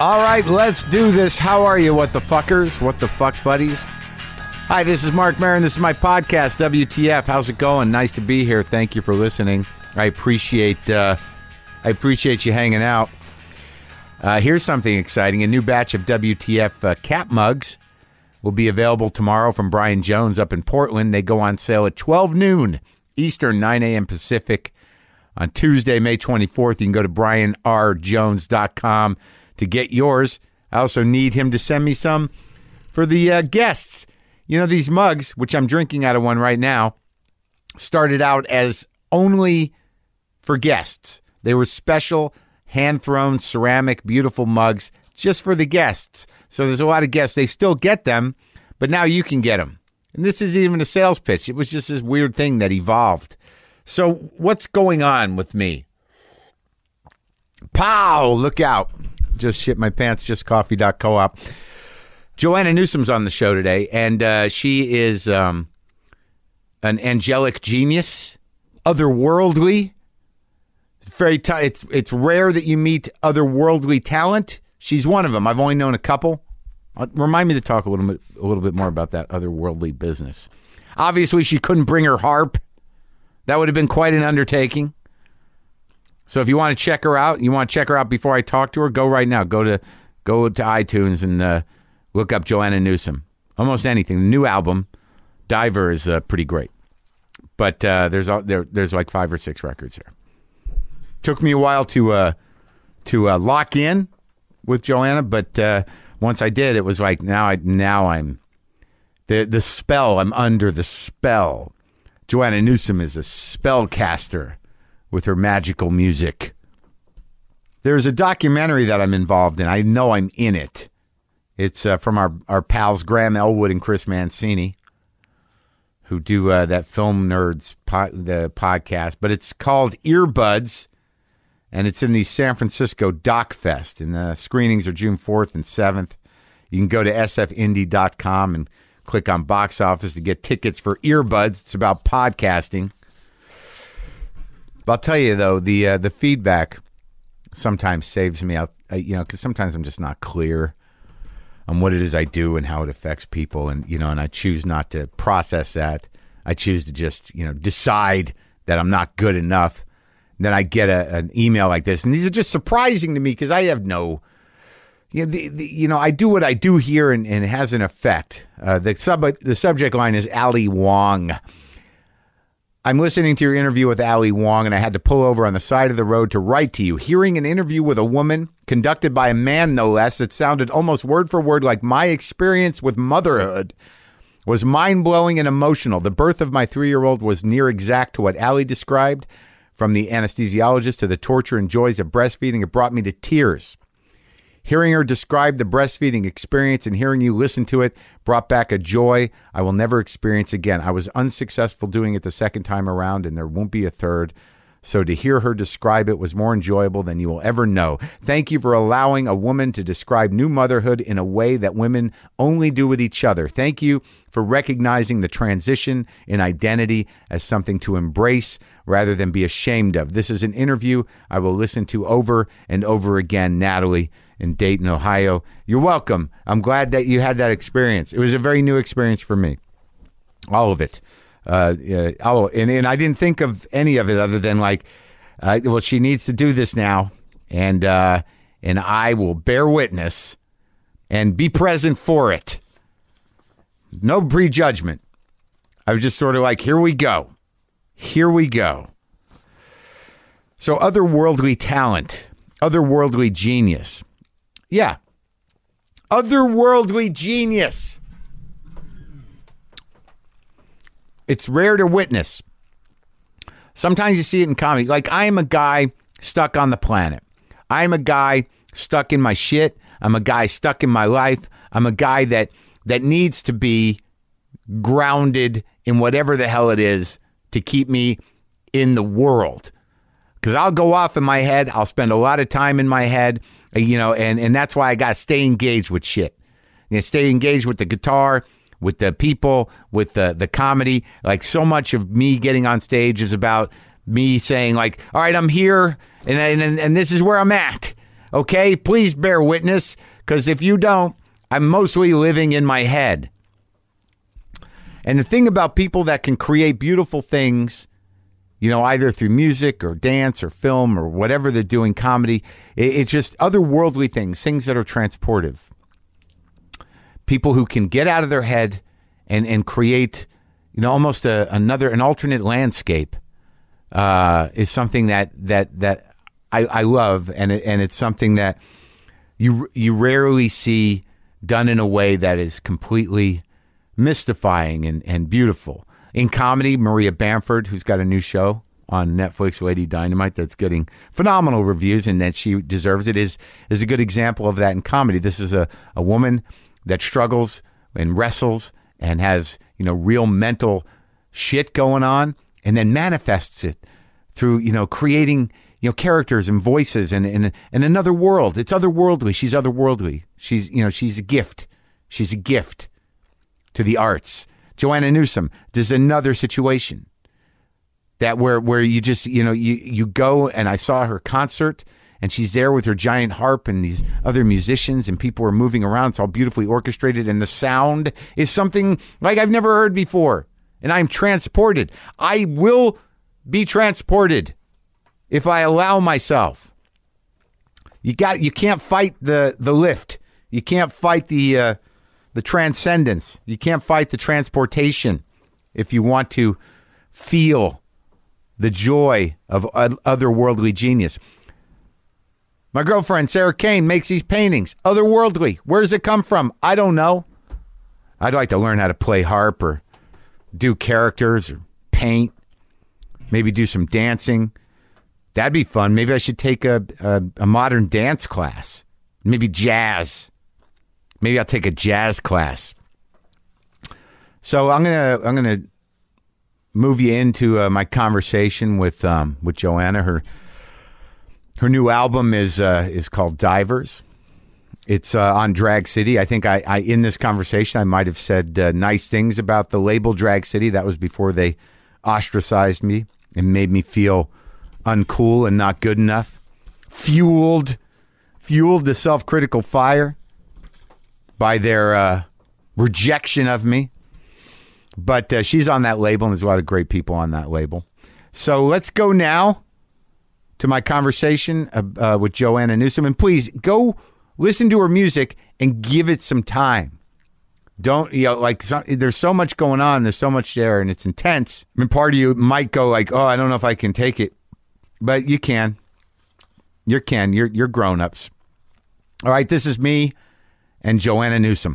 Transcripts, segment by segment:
All right, let's do this. How are you, what the fuckers? What the fuck buddies? Hi, this is Mark Maron. This is my podcast, WTF. How's it going? Nice to be here. Thank you for listening. I appreciate you hanging out. Here's something exciting. A new batch of WTF cap mugs will be available tomorrow from Brian Jones up in Portland. They go on sale at 12 noon Eastern, 9 a.m. Pacific on Tuesday, May 24th. You can go to brianrjones.com to get yours. I also need him to send me some for the guests. You know, these mugs, which I'm drinking out of one right now, started out as only for guests. They were special, hand-thrown, ceramic, beautiful mugs just for the guests. So there's a lot of guests. They still get them, but now you can get them. And this isn't even a sales pitch. It was just this weird thing that evolved. So what's going on with me? Pow! Look out. Just shit my pants, justcoffee.coop. Joanna Newsom's on the show today, and she is an angelic genius, otherworldly. It's rare that you meet otherworldly talent. She's one of them. I've only known a couple. Remind me to talk a little bit more about that otherworldly business. Obviously, she couldn't bring her harp. That would have been quite an undertaking. So if you want to check her out, before I talk to her, go right now. Go to iTunes and look up Joanna Newsom. Almost anything. The new album, Diver, is pretty great. But there's like 5 or 6 records here. Took me a while to lock in with Joanna, but once I did, it was like now I'm the spell. I'm under the spell. Joanna Newsom is a spellcaster with her magical music. There's a documentary that I'm involved in. I know I'm in it. It's from our pals Graham Elwood and Chris Mancini, who do that Film Nerds the podcast. But it's called Earbuds, and it's in the San Francisco Doc Fest. And the screenings are June 4th and 7th. You can go to sfindy.com and click on box office to get tickets for Earbuds. It's about podcasting. But I'll tell you, though, the feedback sometimes saves me out, because sometimes I'm just not clear on what it is I do and how it affects people. And, and I choose not to process that. I choose to just, decide that I'm not good enough. And then I get an email like this. And these are just surprising to me because I have no, I do what I do here and it has an effect. The subject line is Ali Wong. I'm listening to your interview with Ali Wong, and I had to pull over on the side of the road to write to you. Hearing an interview with a woman, conducted by a man no less, that sounded almost word for word like my experience with motherhood, was mind-blowing and emotional. The birth of my 3-year-old was near exact to what Ali described. From the anesthesiologist to the torture and joys of breastfeeding, it brought me to tears. Hearing her describe the breastfeeding experience and hearing you listen to it brought back a joy I will never experience again. I was unsuccessful doing it the second time around, and there won't be a third. So to hear her describe it was more enjoyable than you will ever know. Thank you for allowing a woman to describe new motherhood in a way that women only do with each other. Thank you for recognizing the transition in identity as something to embrace rather than be ashamed of. This is an interview I will listen to over and over again. Natalie in Dayton, Ohio. You're welcome. I'm glad that you had that experience. It was a very new experience for me. All of it. And I didn't think of any of it other than she needs to do this now. And I will bear witness and be present for it. No prejudgment. I was just sort of like, here we go. Here we go. So otherworldly talent, otherworldly genius. Yeah. Otherworldly genius. It's rare to witness. Sometimes you see it in comedy. Like, I am a guy stuck on the planet. I'm a guy stuck in my shit. I'm a guy stuck in my life. I'm a guy that needs to be grounded in whatever the hell it is to keep me in the world. Because I'll go off in my head. I'll spend a lot of time in my head, and that's why I got to stay engaged with shit. Stay engaged with the guitar, with the people, with the comedy. Like, so much of me getting on stage is about me saying, like, all right, I'm here, and this is where I'm at. Okay? Please bear witness, because if you don't, I'm mostly living in my head. And the thing about people that can create beautiful things, either through music or dance or film or whatever they're doing, comedy, it's just otherworldly things that are transportive. People who can get out of their head and create, almost an alternate landscape is something that I love, and it's something that you rarely see done in a way that is completely mystifying and beautiful. In comedy, Maria Bamford, who's got a new show on Netflix, Lady Dynamite, that's getting phenomenal reviews, and that she deserves it, is a good example of that in comedy. This is a woman that struggles and wrestles and has, real mental shit going on, and then manifests it through, creating, characters and voices and another world. It's otherworldly. She's otherworldly. She's a gift. She's a gift to the arts. Joanna Newsom does another situation that where you just, you go, and I saw her concert, and she's there with her giant harp and these other musicians, and people are moving around. It's all beautifully orchestrated, and the sound is something like I've never heard before. And I'm transported. I will be transported if I allow myself. You can't fight the lift. You can't fight the transcendence. You can't fight the transportation if you want to feel the joy of otherworldly genius. My girlfriend, Sarah Kane, makes these paintings. Otherworldly. Where does it come from? I don't know. I'd like to learn how to play harp or do characters or paint. Maybe do some dancing. That'd be fun. Maybe I should take a modern dance class. Maybe jazz. Maybe I'll take a jazz class. So I'm gonna move you into my conversation with Joanna. Her new album is called Divers. It's on Drag City. I think I in this conversation I might have said nice things about the label Drag City. That was before they ostracized me and made me feel uncool and not good enough. Fueled the self-critical fire by their rejection of me. But she's on that label, and there's a lot of great people on that label. So let's go now to my conversation with Joanna Newsom. And please go listen to her music and give it some time. Don't, there's so much going on. There's so much there, and it's intense. I mean, part of you might go like, oh, I don't know if I can take it. But you can. You're grown-ups. All right, this is me and Joanna Newsom.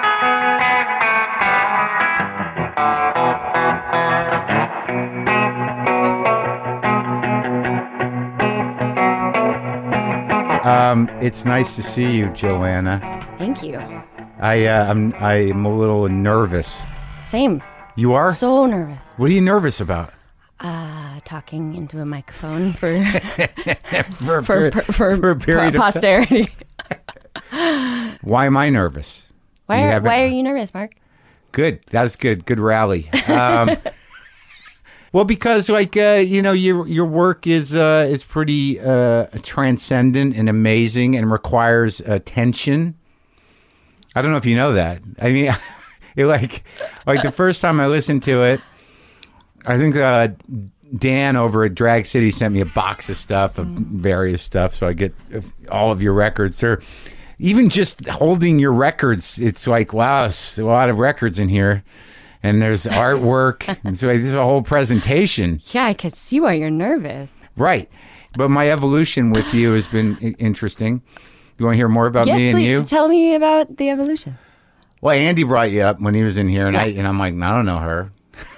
It's nice to see you, Joanna. Thank you. I'm a little nervous. Same. You are? So nervous. What are you nervous about? Talking into a microphone for for a period of posterity. Why am I nervous? Why are you nervous, Mark? Good. That's good. Good rally. Well, because your work is pretty transcendent and amazing and requires attention. I don't know if you know that. I mean, like the first time I listened to it, I think Dan over at Drag City sent me a box of stuff, of various stuff, so I get all of your records. Or even just holding your records, it's like, wow, there's a lot of records in here. And there's artwork. And so there's a whole presentation. Yeah, I could see why you're nervous. Right. But my evolution with you has been interesting. You want to hear more about me and you? Tell me about the evolution. Well, Andy brought you up when he was in here, and I'm like, I don't know her.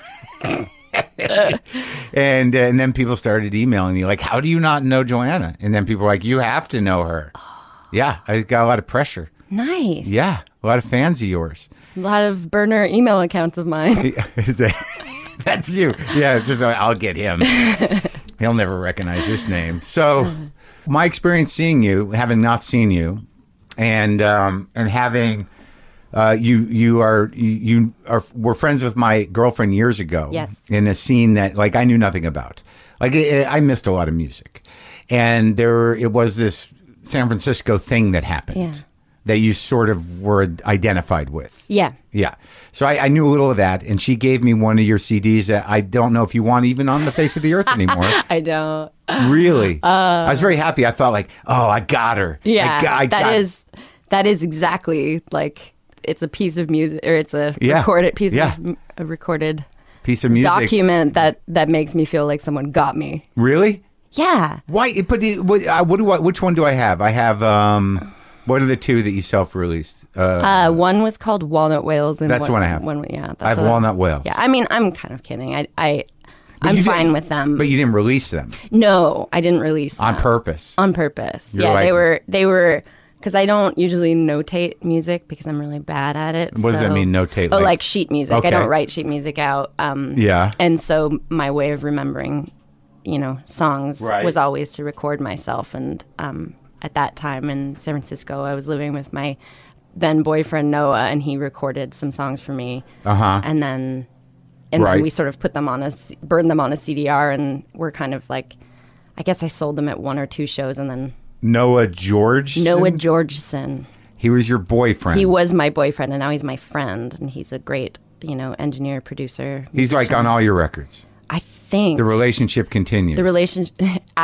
and then people started emailing me like, how do you not know Joanna? And then people were like, you have to know her. Yeah, I got a lot of pressure. Nice. Yeah, a lot of fans of yours. A lot of burner email accounts of mine. That's you. Yeah, just I'll get him. He'll never recognize this name. So my experience seeing you, having not seen you, and having you were friends with my girlfriend years ago. Yes. In a scene that like I knew nothing about. Like I missed a lot of music, and it was this San Francisco thing that happened Yeah. that you sort of were identified with. Yeah. Yeah. So I knew a little of that, and she gave me one of your CDs that I don't know if you want even on the face of the earth anymore. I don't. Really? I was very happy. I thought like, oh, I got her. Yeah. That is exactly like it's a piece of music, or it's a Yeah. recorded piece Yeah. of a recorded piece of music. document that makes me feel like someone got me. Really? Yeah. Why? But which one do I have? I have, what are the two that you self-released? One was called Walnut Whales, and That's the one I have. Yeah, I have Walnut Whales. Yeah, I mean, I'm kind of kidding. I'm you fine didn't- with them. But you didn't release them No, I didn't release them. on purpose. On purpose. You're Yeah, like- they were because I don't usually notate music because I'm really bad at it. What does that mean, notate? Oh, Like- like sheet music. Okay. I don't write sheet music out. Yeah. And so my way of remembering, songs Right. was always to record myself. And at that time in San Francisco, I was living with my then boyfriend Noah, and he recorded some songs for me. And then Right. we sort of burned them on a CDR, and we're kind of like, I guess I sold them at one or two shows, and then Noah George. Noah Georgeson. He was your boyfriend. He was my boyfriend, and now he's my friend, and he's a great, engineer, producer. He's like on all your records. I think The relationship continues. the relationship,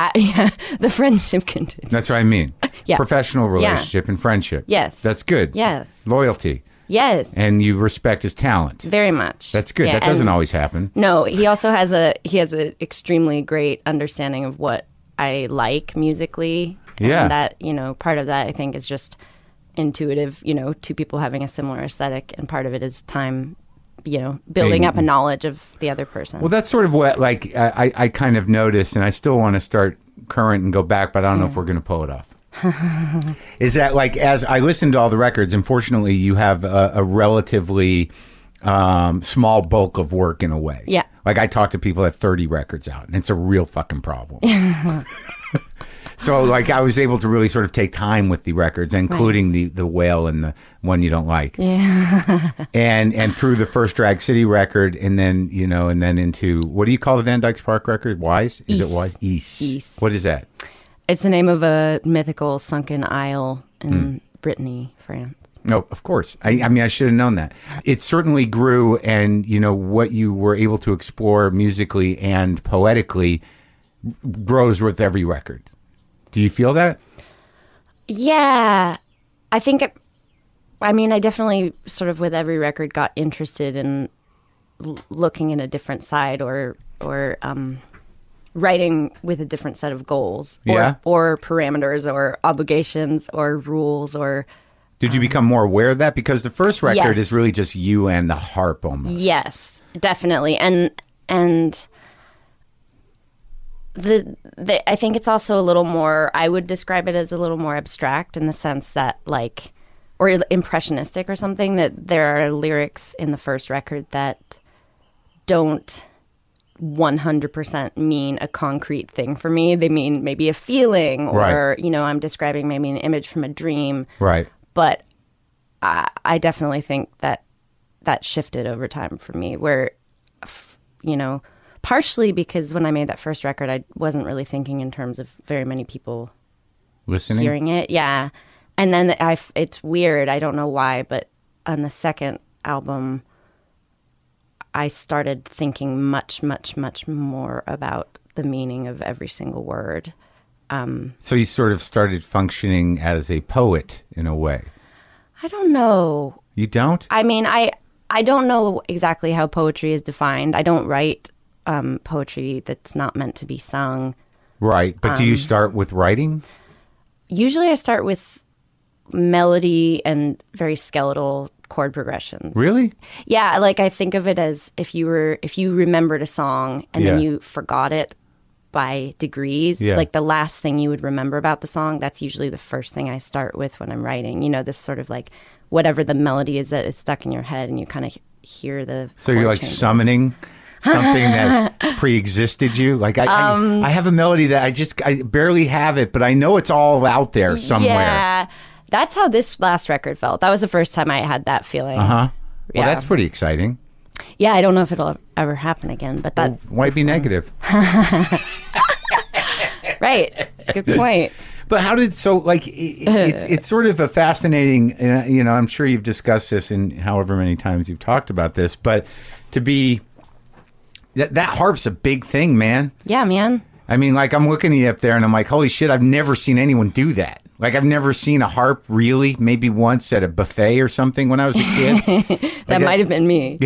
the friendship continues. That's what I mean. Yeah. Professional relationship and friendship. Yes. That's good. Yes. Loyalty. Yes, And you respect his talent. very much. That's good. Yeah, That doesn't and- always happen. No, he also has a extremely great understanding of what I like musically. Yeah. And that, part of that I think is just intuitive, two people having a similar aesthetic, and part of it is time, building up a knowledge of the other person. Well, that's sort of what, like, I kind of noticed, and I still want to start current and go back, but I don't know if we're going to pull it off. Is that, like, as I listened to all the records, unfortunately, you have a relatively small bulk of work in a way. Yeah. Like, I talk to people that have 30 records out, and it's a real fucking problem. So, like, I was able to really sort of take time with the records, including the Whale and the one you don't like. Yeah. And through the first Drag City record, and then, and then into, what do you call the Van Dyke Park record? Wise? Is it East. Wise? East. East. What is that? It's the name of a mythical sunken isle in Brittany, France. No, of course. I mean, I should have known that. It certainly grew, and, what you were able to explore musically and poetically grows with every record. Do you feel that? Yeah, I think I definitely sort of with every record got interested in looking in a different side or writing with a different set of goals Yeah. or parameters or obligations or rules or Did you become more aware of that? Because the first record Yes. is really just you and the harp almost. yes, definitely. And I think it's also a little more, I would describe it as a little more abstract in the sense that or impressionistic or something, that there are lyrics in the first record that don't 100% mean a concrete thing for me. They mean maybe a feeling or, Right. I'm describing maybe an image from a dream. Right. But I definitely think that shifted over time for me where, partially because when I made that first record, I wasn't really thinking in terms of very many people Listening? hearing it. Yeah. And then it's weird. I don't know why, but on the second album, I started thinking much, much, much more about the meaning of every single word. So you sort of started functioning as a poet in a way. I don't know. You don't? I mean, I don't know exactly how poetry is defined. I don't write poetry that's not meant to be sung. Right. But do you start with writing? Usually I start with melody and very skeletal chord progressions. Really? Yeah, I think of it as if you remembered a song and then Yeah. you forgot it by degrees, Yeah. the last thing you would remember about the song, that's usually the first thing I start with when I'm writing. This sort of whatever the melody is that is stuck in your head and you kind of hear the So you're chord like changes. summoning something that pre-existed you? Like I have a melody that I barely have it, but I know it's all out there somewhere. Yeah, that's how this last record felt. That was the first time I had that feeling. Well, Yeah. that's pretty exciting. Yeah, I don't know if it'll ever happen again, but that Why be negative? right. Good point. But how did so like it's sort of a fascinating, you know, I'm sure you've discussed this in however many times you've talked about this, but to be that harp's a big thing, man. Yeah, man. I mean, like, I'm looking at you up there and I'm like, holy shit, I've never seen anyone do that. Like, I've never seen a harp really, maybe once at a buffet or something when I was a kid. That might have been me.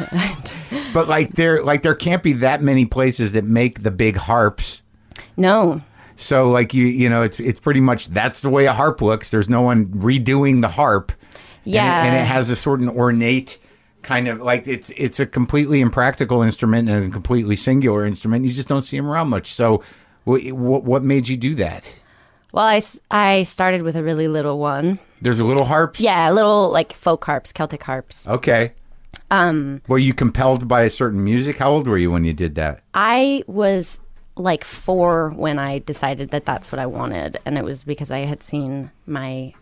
But there can't be that many places that make the big harps. No. So like you know, it's pretty much that's the way a harp looks. There's no one redoing the harp. Yeah. And it has a sort of ornate kind of like it's a completely impractical instrument and a completely singular instrument. You just don't see them around much. So what made you do that? Well, I started with a really little one. There's a little harps? Yeah, little like folk harps, Celtic harps. Okay. Were you compelled by a certain music? How old were you when you did that? I was like 4 when I decided that that's what I wanted, and it was because I had seen my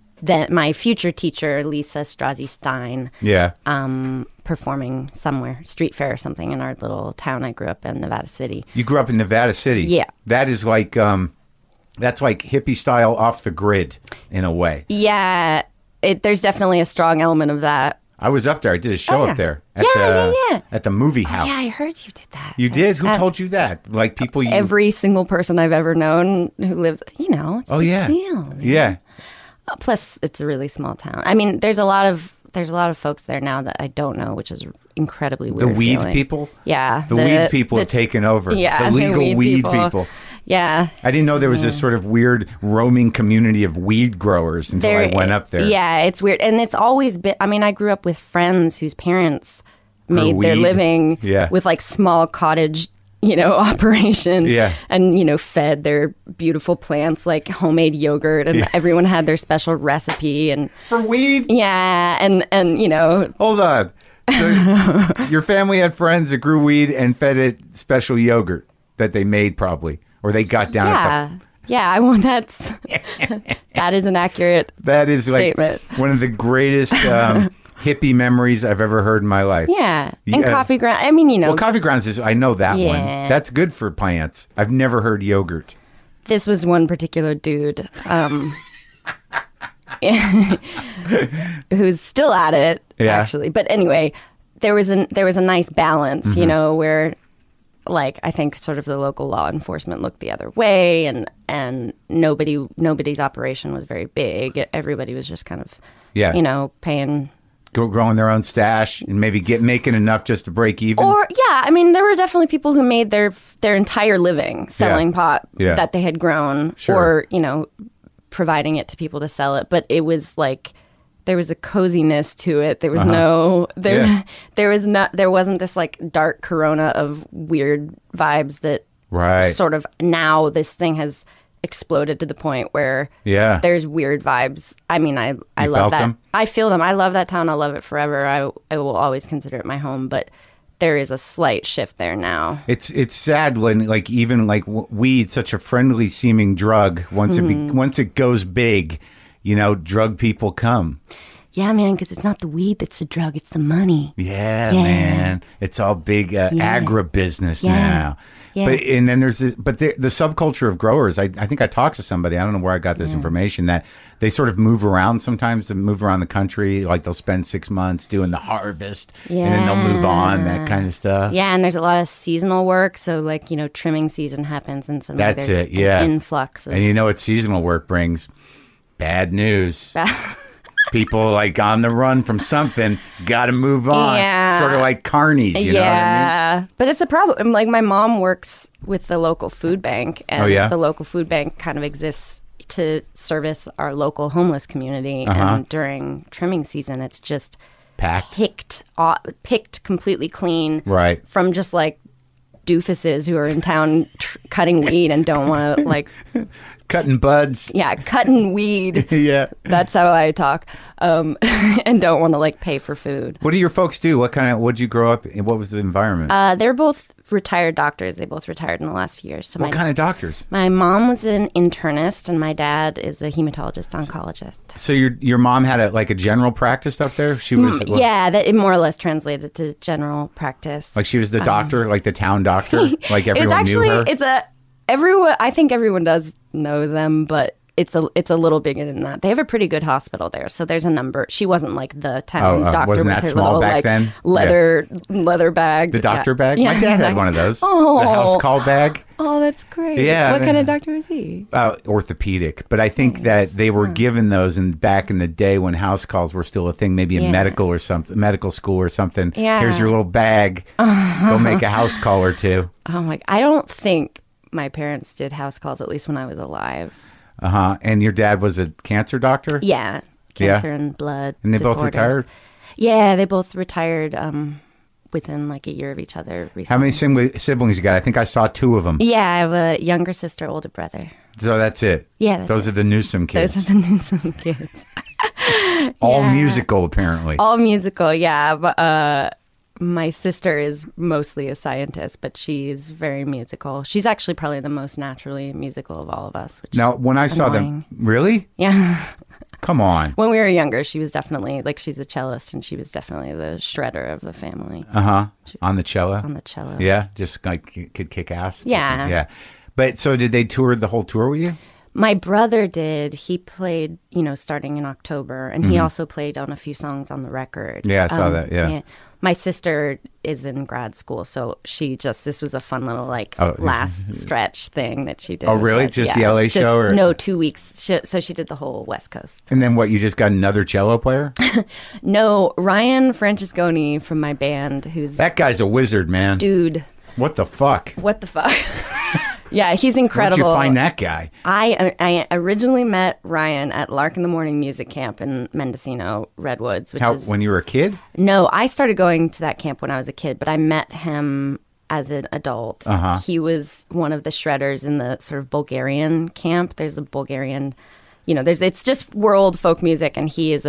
future teacher, Lisa Strozzi Stein, Yeah. performing somewhere, street fair or something in our little town I grew up in, Nevada City. You grew up in Nevada City. Yeah. That is like that's like hippie style, off the grid in a way. Yeah, there's definitely a strong element of that. I was up there. I did a show Oh, yeah. up there Yeah. at the movie house. Yeah, I heard you did that. You did? Who told you that? Like people you Every single person I've ever known who lives, you know, it's a big yeah. deal, man. Yeah. Plus, it's a really small town. I mean, there's a lot of folks there now that I don't know, which is incredibly weird. The weed feeling. people? Yeah. The weed people have taken over. Yeah, The legal weed people. Yeah. I didn't know there was this sort of weird roaming community of weed growers until I went up there. Yeah, it's weird. And it's always been, I mean, I grew up with friends whose parents made their weed. living Yeah. with like small cottage, you know, operations. Yeah. And, you know, fed their beautiful plants like homemade yogurt, and everyone had their special recipe. And For weed? yeah, and you know, Hold on. So your family had friends that grew weed and fed it special yogurt that they made probably. Or they got down at the... Yeah, I want that is an accurate That is like statement. one of the greatest hippie memories I've ever heard in my life. Yeah. And Yeah. coffee ground. I mean, you know, Well, coffee grounds is, I know that one. Yeah. That's good for plants. I've never heard yogurt. this was one particular dude who's still at it, Yeah. actually. But anyway, there was a nice balance, you Mm-hmm. know, where like I think sort of the local law enforcement looked the other way, and nobody's operation was very big. Everybody was just kind of Yeah. you know, paying. Growing their own stash and maybe making enough just to break even. Or yeah, I mean, there were definitely people who made their entire living selling pot Yeah. that they had grown, Sure. or you know, providing it to people to sell it. But it was like there was a coziness to it. There was Yeah. there wasn't this like dark corona of weird vibes that Right. sort of now this thing has exploded to the point where Yeah. there's weird vibes. I mean, I You love felt that. them? I feel them. I love that town. I'll love it forever. I will always consider it my home, but there is a slight shift there now. It's sad when like even like weed, such a friendly seeming drug, once it goes big, you know, drug people come. Yeah, man, because it's not the weed that's the drug; it's the money. Yeah, Yeah. man, it's all big agribusiness Yeah. now. Yeah. But and then there's this, but the subculture of growers. I think I talked to somebody. I don't know where I got this information that they sort of move around sometimes. They move around the country. Like they'll spend 6 months doing the harvest, and then they'll move on. That kind of stuff. Yeah, and there's a lot of seasonal work. So, like, you know, trimming season happens, and suddenly That's there's it. Yeah, an influx. Of, And you know what seasonal work brings? Bad news. People like on the run from something, got to move on. Yeah. Sort of like carnies, you know what I mean? But it's a problem. Like, my mom works with the local food bank, and Oh, yeah? the local food bank kind of exists to service our local homeless community. Uh-huh. And during trimming season, it's just Packed. picked completely clean, Right. from just like doofuses who are in town cutting weed and don't want to like, Cutting buds. yeah, cutting weed. Yeah. That's how I talk, and don't want to like pay for food. What do your folks do? What'd you grow up in? What was the environment? They're both retired doctors. They both retired in the last few years. So what kind of doctors? my mom was an internist, and my dad is a hematologist oncologist. So your mom had a general practice up there? She was Yeah, that it more or less translated to general practice. like she was the doctor, like the town doctor, like everyone it's actually knew her. it's a everyone. I think everyone does know them, but it's a little bigger than that. They have a pretty good hospital there, so there's a number. She wasn't like the town doctor wasn't with that her small little back like then? leather bag. The doctor bag? Yeah. My dad had one of those. Oh. The house call bag. Oh, that's great. Yeah, What man. kind of doctor was he? Orthopedic. But I think that they were given those back in the day when house calls were still a thing, maybe in Yeah. medical or something, medical school or something. Yeah. Here's your little bag. Go make a house call or two. Oh my! I don't think my parents did house calls, at least when I was alive. And your dad was a cancer doctor? Yeah, cancer and blood. And they both disorders. retired? Yeah, they both retired within like a year of each other recently. How many siblings you got? I think I saw 2 of them. Yeah, I have a younger sister, older brother. So that's it. Yeah, that's Those are the Newsom kids. Those are the Newsom kids. All Yeah. musical, apparently. All musical, yeah. But, my sister is mostly a scientist, but she's very musical. She's actually probably the most naturally musical of all of us. Which Now, when I saw annoying. them, really? Yeah. Come on. When we were younger, she was definitely, like, she's a cellist, and she was definitely the shredder of the family On the cello? on the cello. Yeah, just like could kick ass. Yeah. Yeah. But so did they tour the whole tour with you? My brother did. He played, starting in October, and he also played on a few songs on the record. Yeah, I saw that, yeah. My sister is in grad school, so this was a fun little, last stretch thing that she did. Oh, really? Like, Just the LA show? Or? No, 2 weeks. So she did the whole West Coast. And then what, you just got another cello player? No, Ryan Francesconi from my band, who's... That guy's a wizard, man. Dude, What the fuck? what the fuck? Yeah, he's Where'd incredible. you find that guy? I originally met Ryan at Lark in the Morning Music Camp in Mendocino, Redwoods, which is... When you were a kid? No, I started going to that camp when I was a kid, but I met him as an adult. He was one of the shredders in the sort of Bulgarian camp. There's a Bulgarian, it's just world folk music, and he is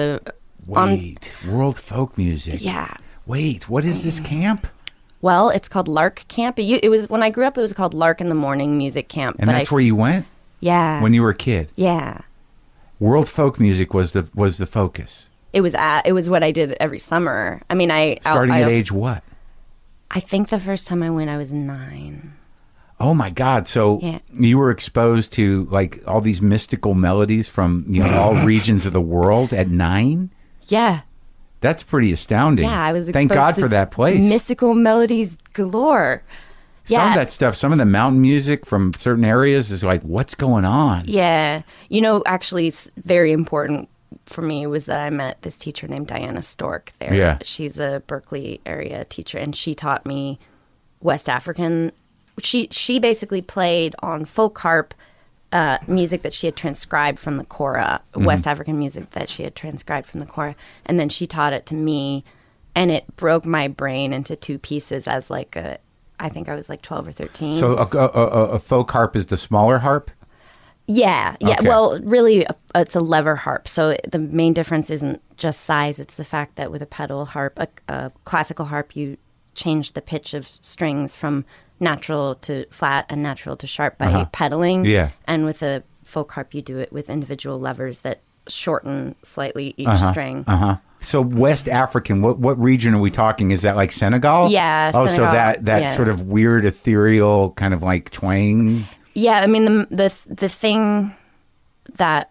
World folk music. Yeah. Wait, what is this camp? Well, it's called Lark Camp. It was when I grew up. It was called Lark in the Morning Music Camp. And that's where you went Yeah. when you were a kid. Yeah. World folk music was the focus. It was what I did every summer. I mean, Starting at age what? I think the first time I went, I was 9. Oh my God! So Yeah. you were exposed to like all these mystical melodies from all regions of the world at 9. Yeah. That's pretty astounding. Yeah, I was Thank exposed God to for that place. Mystical melodies galore. Some of that stuff, some of the mountain music from certain areas is like, what's going on? Yeah. Actually, it's very important for me was that I met this teacher named Diana Stork there. Yeah. She's a Berkeley area teacher, and she taught me West African. She basically played on folk harp music that she had transcribed from the Kora, West African music that she had transcribed from the Kora. And then she taught it to me, and it broke my brain into 2 pieces as I think I was like 12 or 13. So a folk harp is the smaller harp? Yeah. Okay. Well, really, it's a lever harp. So the main difference isn't just size. It's the fact that with a pedal harp, a classical harp, you change the pitch of strings from natural to flat and natural to sharp by pedaling. Yeah. And with a folk harp, you do it with individual levers that shorten slightly each string. So West African, what region are we talking? Is that like Senegal? Yeah, Oh, so Senegal. that Yeah. sort of weird ethereal kind of like twang. Yeah, I mean the thing that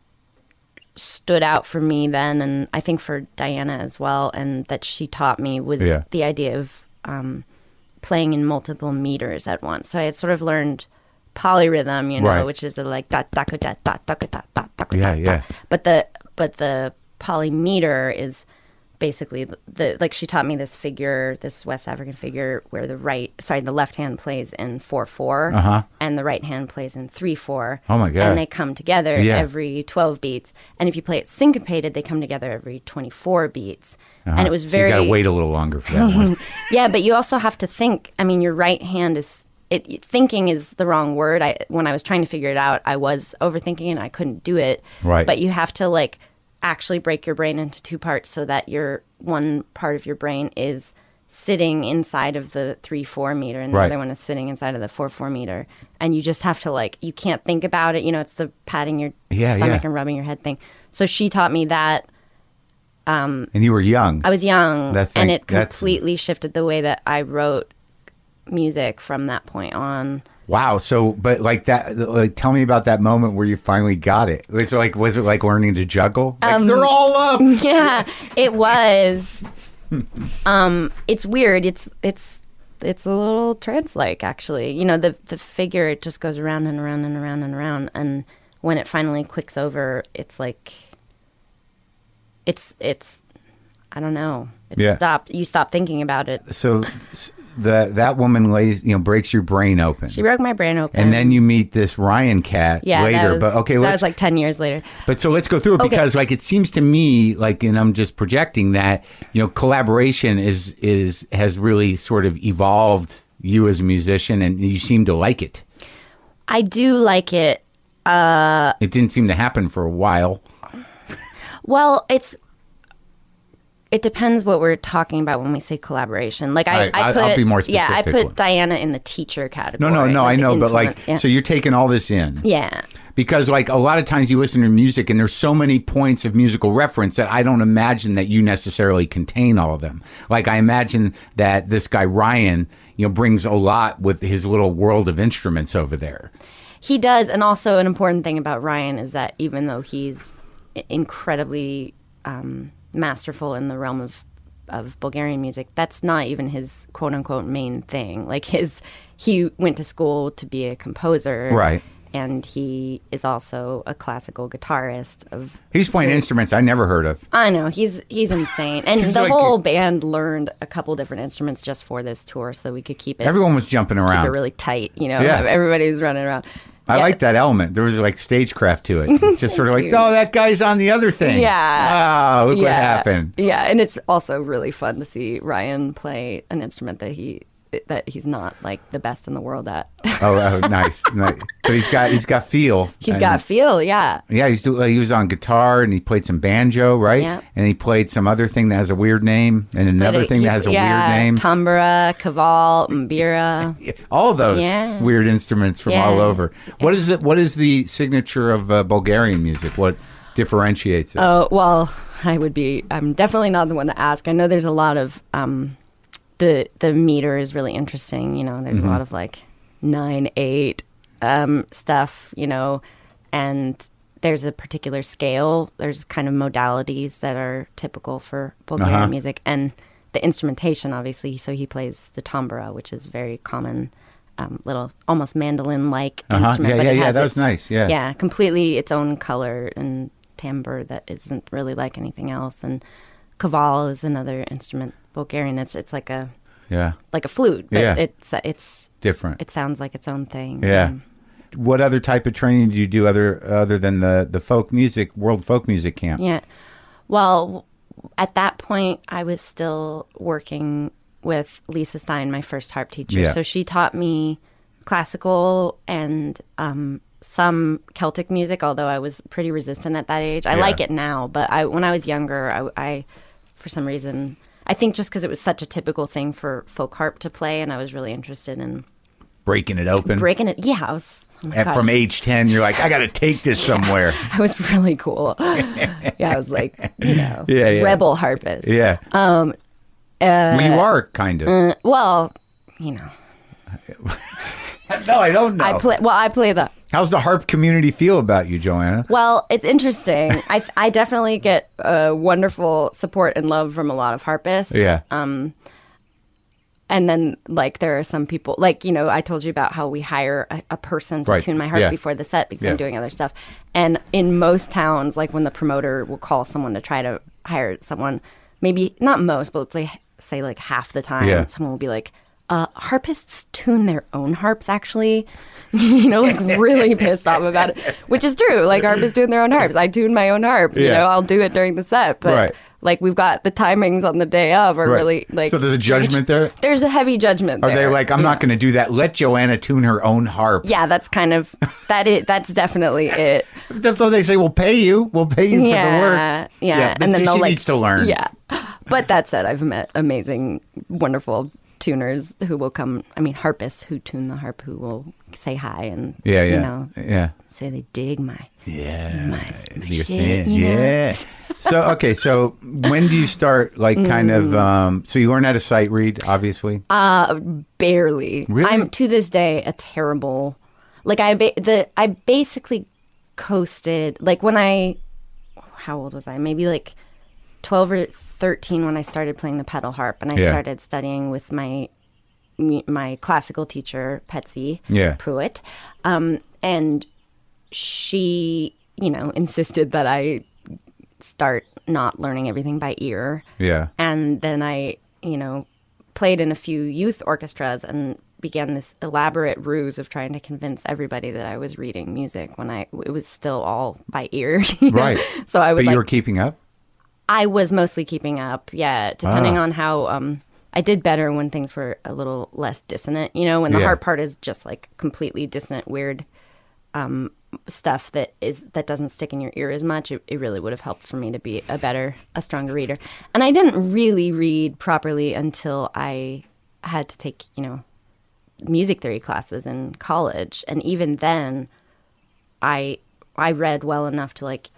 stood out for me then, and I think for Diana as well, and that she taught me was the idea of playing in multiple meters at once. So I had sort of learned polyrhythm, Right. which is the like da da da da da da da da da. Yeah. But the polymeter is basically like she taught me this figure, this West African figure where the left hand plays in 4/4 and the right hand plays in 3/4. Oh my God. And they come together every 12 beats. And if you play it syncopated, they come together every 24 beats. And it was So very you got to wait a little longer for that one. Yeah, but you also have to think. I mean, your right hand is thinking is the wrong word. When I was trying to figure it out, I was overthinking and I couldn't do it. Right. But you have to actually break your brain into 2 parts so that your one part of your brain is sitting inside of the 3/4 meter and the other one is sitting inside of the 4/4 meter. And you just have to you can't think about it. It's the patting your stomach and rubbing your head thing. So she taught me that. And you were young. I was young, and it that's- completely shifted the way that I wrote music from that point on. Wow. So, but like that, like, tell me about that moment where you finally got it. Was it like learning to juggle? Like, they're all up. Yeah, it was. It's weird. It's a little trance-like, actually. You know, the figure, it just goes around and around and around and around, and when it finally clicks over, it's like it's I don't know. You stop thinking about it. So that woman breaks your brain open. She broke my brain open. And then you meet this Ryan cat later. That was like 10 years later. But so let's go through it because like it seems to me like, and I'm just projecting that, collaboration has really sort of evolved you as a musician, and you seem to like it. I do like it. It didn't seem to happen for a while. Well, it depends what we're talking about when we say collaboration. Like I'll be more specific. Yeah, I put Diana in the teacher category. No, I know, but like, so you're taking all this in. Yeah. Because like a lot of times you listen to music and there's so many points of musical reference that I don't imagine that you necessarily contain all of them. Like I imagine that this guy Ryan, brings a lot with his little world of instruments over there. He does, and also an important thing about Ryan is that even though he's incredibly masterful in the realm of Bulgarian music, that's not even his quote unquote main thing. Like he went to school to be a composer, right? And he is also a classical guitarist. He's playing instruments I never heard of. I know, he's insane, and the whole band learned a couple different instruments just for this tour, so we could keep it. Everyone was jumping around, keep it really tight. Yeah. Everybody was running around. I like that element. There was like stagecraft to it. Just sort of like, oh, that guy's on the other thing. Yeah. Oh, look what happened. Yeah, and it's also really fun to see Ryan play an instrument that he's not like the best in the world at. Oh, nice. But he's got feel. He's got feel, yeah. Yeah, he was on guitar and he played some banjo, right? Yeah. And he played some other thing that has a weird name and another thing that has a weird name. Tambura, kaval, mbira. All of those weird instruments from all over. What is it? What is the signature of Bulgarian music? What differentiates it? Oh, well, I'm definitely not the one to ask. I know there's a lot of the meter is really interesting. There's a lot of like 9/8 stuff, and there's a particular scale. There's kind of modalities that are typical for Bulgarian music, and the instrumentation, obviously. So he plays the tambura, which is very common, little almost mandolin-like instrument. Yeah, that was nice. Yeah, completely its own color and timbre that isn't really like anything else. And kaval is another instrument. Bulgarian, it's like a flute, but it's different. It sounds like its own thing. Yeah. What other type of training do you do other than the folk music, world folk music camp? Yeah. Well, at that point, I was still working with Lisa Stein, my first harp teacher. Yeah. So she taught me classical and some Celtic music, although I was pretty resistant at that age. I like it now, but when I was younger, I for some reason, I think just because it was such a typical thing for folk harp to play, and I was really interested in breaking it open. Yeah, I was. From age 10, you're like, I got to take this somewhere. I was really cool. I was like, rebel harpist. Yeah. Well, you are kind of. Well, No, I don't know. I play the. How's the harp community feel about you, Joanna? Well, it's interesting. I definitely get wonderful support and love from a lot of harpists. Yeah. And then, like, there are some people, like, I told you about how we hire a person to tune my harp before the set because I'm doing other stuff. And in most towns, like, when the promoter will call someone to try to hire someone, maybe not most, but let's say like half the time, someone will be like, harpists tune their own harps, actually. Like really pissed off about it, which is true. Like, harpists tune their own harps. I tune my own harp. I'll do it during the set, but like, we've got the timings on the day of are really like. So there's a judgment there. There's a heavy judgment. Are they like, I'm not going to do that? Let Joanna tune her own harp. Yeah, that's kind of that's definitely it. That's what they say. We'll pay you. We'll pay you for the work. Yeah, and then she needs to learn. Yeah, but that said, I've met amazing, wonderful tuners who will come. I mean, harpists who tune the harp who will say hi and say they dig my shit. So when do you start, like, kind of, so you learn how to sight read, obviously? Barely. Really? I'm to this day a terrible. Like I basically coasted. Like how old was I? Maybe like 12 or 13 when I started playing the pedal harp, and I started studying with my classical teacher Patsy Pruitt, and she, insisted that I start not learning everything by ear. Yeah. And then I, played in a few youth orchestras and began this elaborate ruse of trying to convince everybody that I was reading music when it was still all by ear. Right. So I would. But you were keeping up? I was mostly keeping up, yeah, depending on how I did better when things were a little less dissonant, when the harp part is just like completely dissonant, weird stuff that doesn't stick in your ear as much. It really would have helped for me to be a stronger reader. And I didn't really read properly until I had to take, music theory classes in college. And even then I read well enough to, like,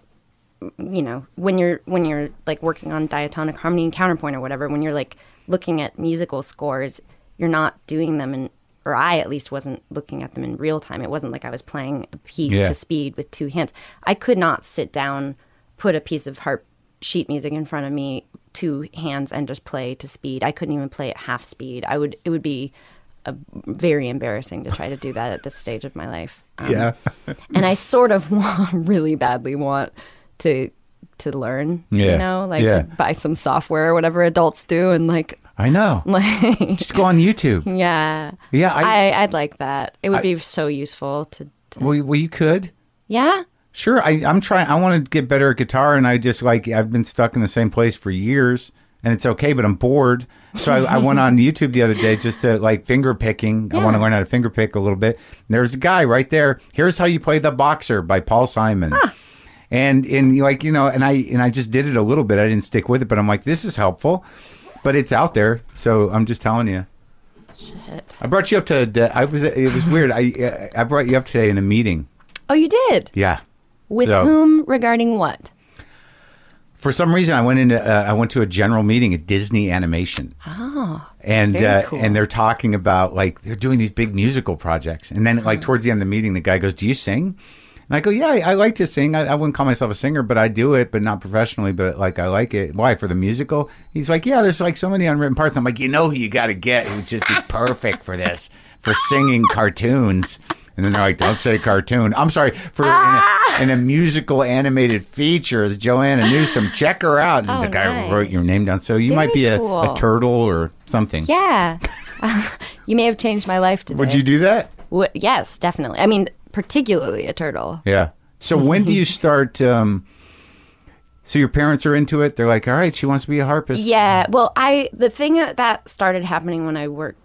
when you're like working on diatonic harmony and counterpoint or whatever, when you're like looking at musical scores, you're not doing them or I at least wasn't looking at them in real time. It wasn't like I was playing a piece to speed with two hands. I could not sit down, put a piece of harp sheet music in front of me, two hands, and just play to speed. I couldn't even play at half speed. It would be very embarrassing to try to do that at this stage of my life. And I sort of really badly want to learn, to buy some software or whatever adults do, and like I know, just go on YouTube. Yeah, I'd like that. It would be so useful to. Well, you could. Yeah. Sure. I'm trying. I want to get better at guitar, and I've been stuck in the same place for years, and it's okay, but I'm bored. So I went on YouTube the other day just to, like, finger picking. I want to learn how to finger pick a little bit. And there's a guy right there. Here's how you play The Boxer by Paul Simon. And like, and I just did it a little bit. I didn't stick with it, but I'm like, this is helpful, but it's out there. So I'm just telling you. Shit. I brought you up to, it was weird. I brought you up today in a meeting. Oh, you did? Yeah. With whom regarding what? For some reason, I went to a general meeting at Disney Animation. Oh, and very cool. And they're talking about, like, they're doing these big musical projects. And then, like, towards the end of the meeting, the guy goes, "Do you sing?" And I go, "Yeah, I like to sing. I wouldn't call myself a singer, but I do it, but not professionally. But, like, I like it." "Why, for the musical?" He's like, "Yeah, there's, like, so many unwritten parts." I'm like, who you got to get who would just be perfect for this, for singing cartoons. And then they're like, "Don't say cartoon." I'm sorry, in a musical animated feature as Joanna Newsom. Check her out. And the guy wrote your name down. So you might be a turtle or something. Yeah. You may have changed my life today. Would you do that? Yes, definitely. I mean, particularly a turtle. Yeah. So when do you start... so your parents are into it? They're like, all right, she wants to be a harpist. Yeah. Well, the thing that started happening when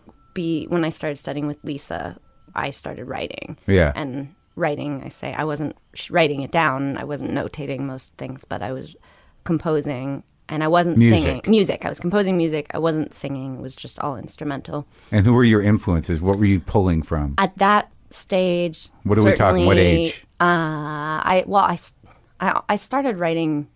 I started studying with Lisa, I started writing. Yeah. And writing, I wasn't writing it down. I wasn't notating most things, but I was composing, and I wasn't singing. Music. I was composing music. I wasn't singing. It was just all instrumental. And who were your influences? What were you pulling from? At that stage, what are we talking? What age? I started writing,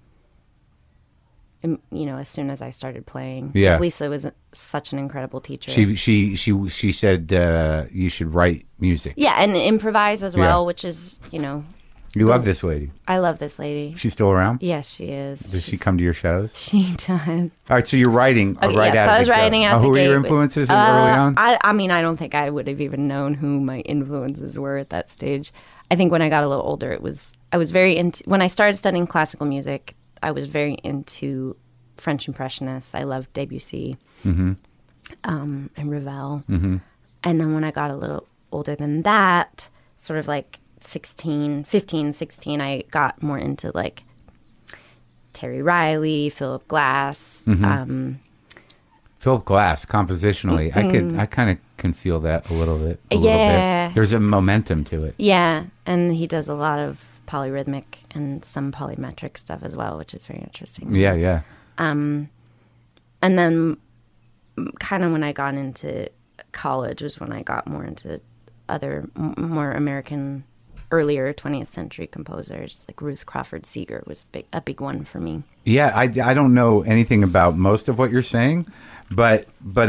as soon as I started playing. Yeah. Lisa was such an incredible teacher. She said you should write music. Yeah, and improvise as well, which is, You love this lady. I love this lady. She's still around? Yes, she is. Does she come to your shows? She does. All right, so you're writing right out of the gate. So I was writing out the gate. Who were your influences early on? I mean, I don't think I would have even known who my influences were at that stage. I think when I got a little older, I was very into, when I started studying classical music, I was very into French Impressionists. I loved Debussy and Ravel. Mm-hmm. And then when I got a little older than that, sort of like 15, 16, I got more into like Terry Riley, Philip Glass. Mm-hmm. Philip Glass, compositionally, I kind of can feel that a little bit. A little bit. There's a momentum to it. Yeah, and he does a lot of polyrhythmic and some polymetric stuff as well, which is very interesting. Yeah, yeah. And then kind of when I got into college was when I got more into other, more American earlier 20th century composers, like Ruth Crawford Seeger was a big one for me. Yeah, I don't know anything about most of what you're saying, but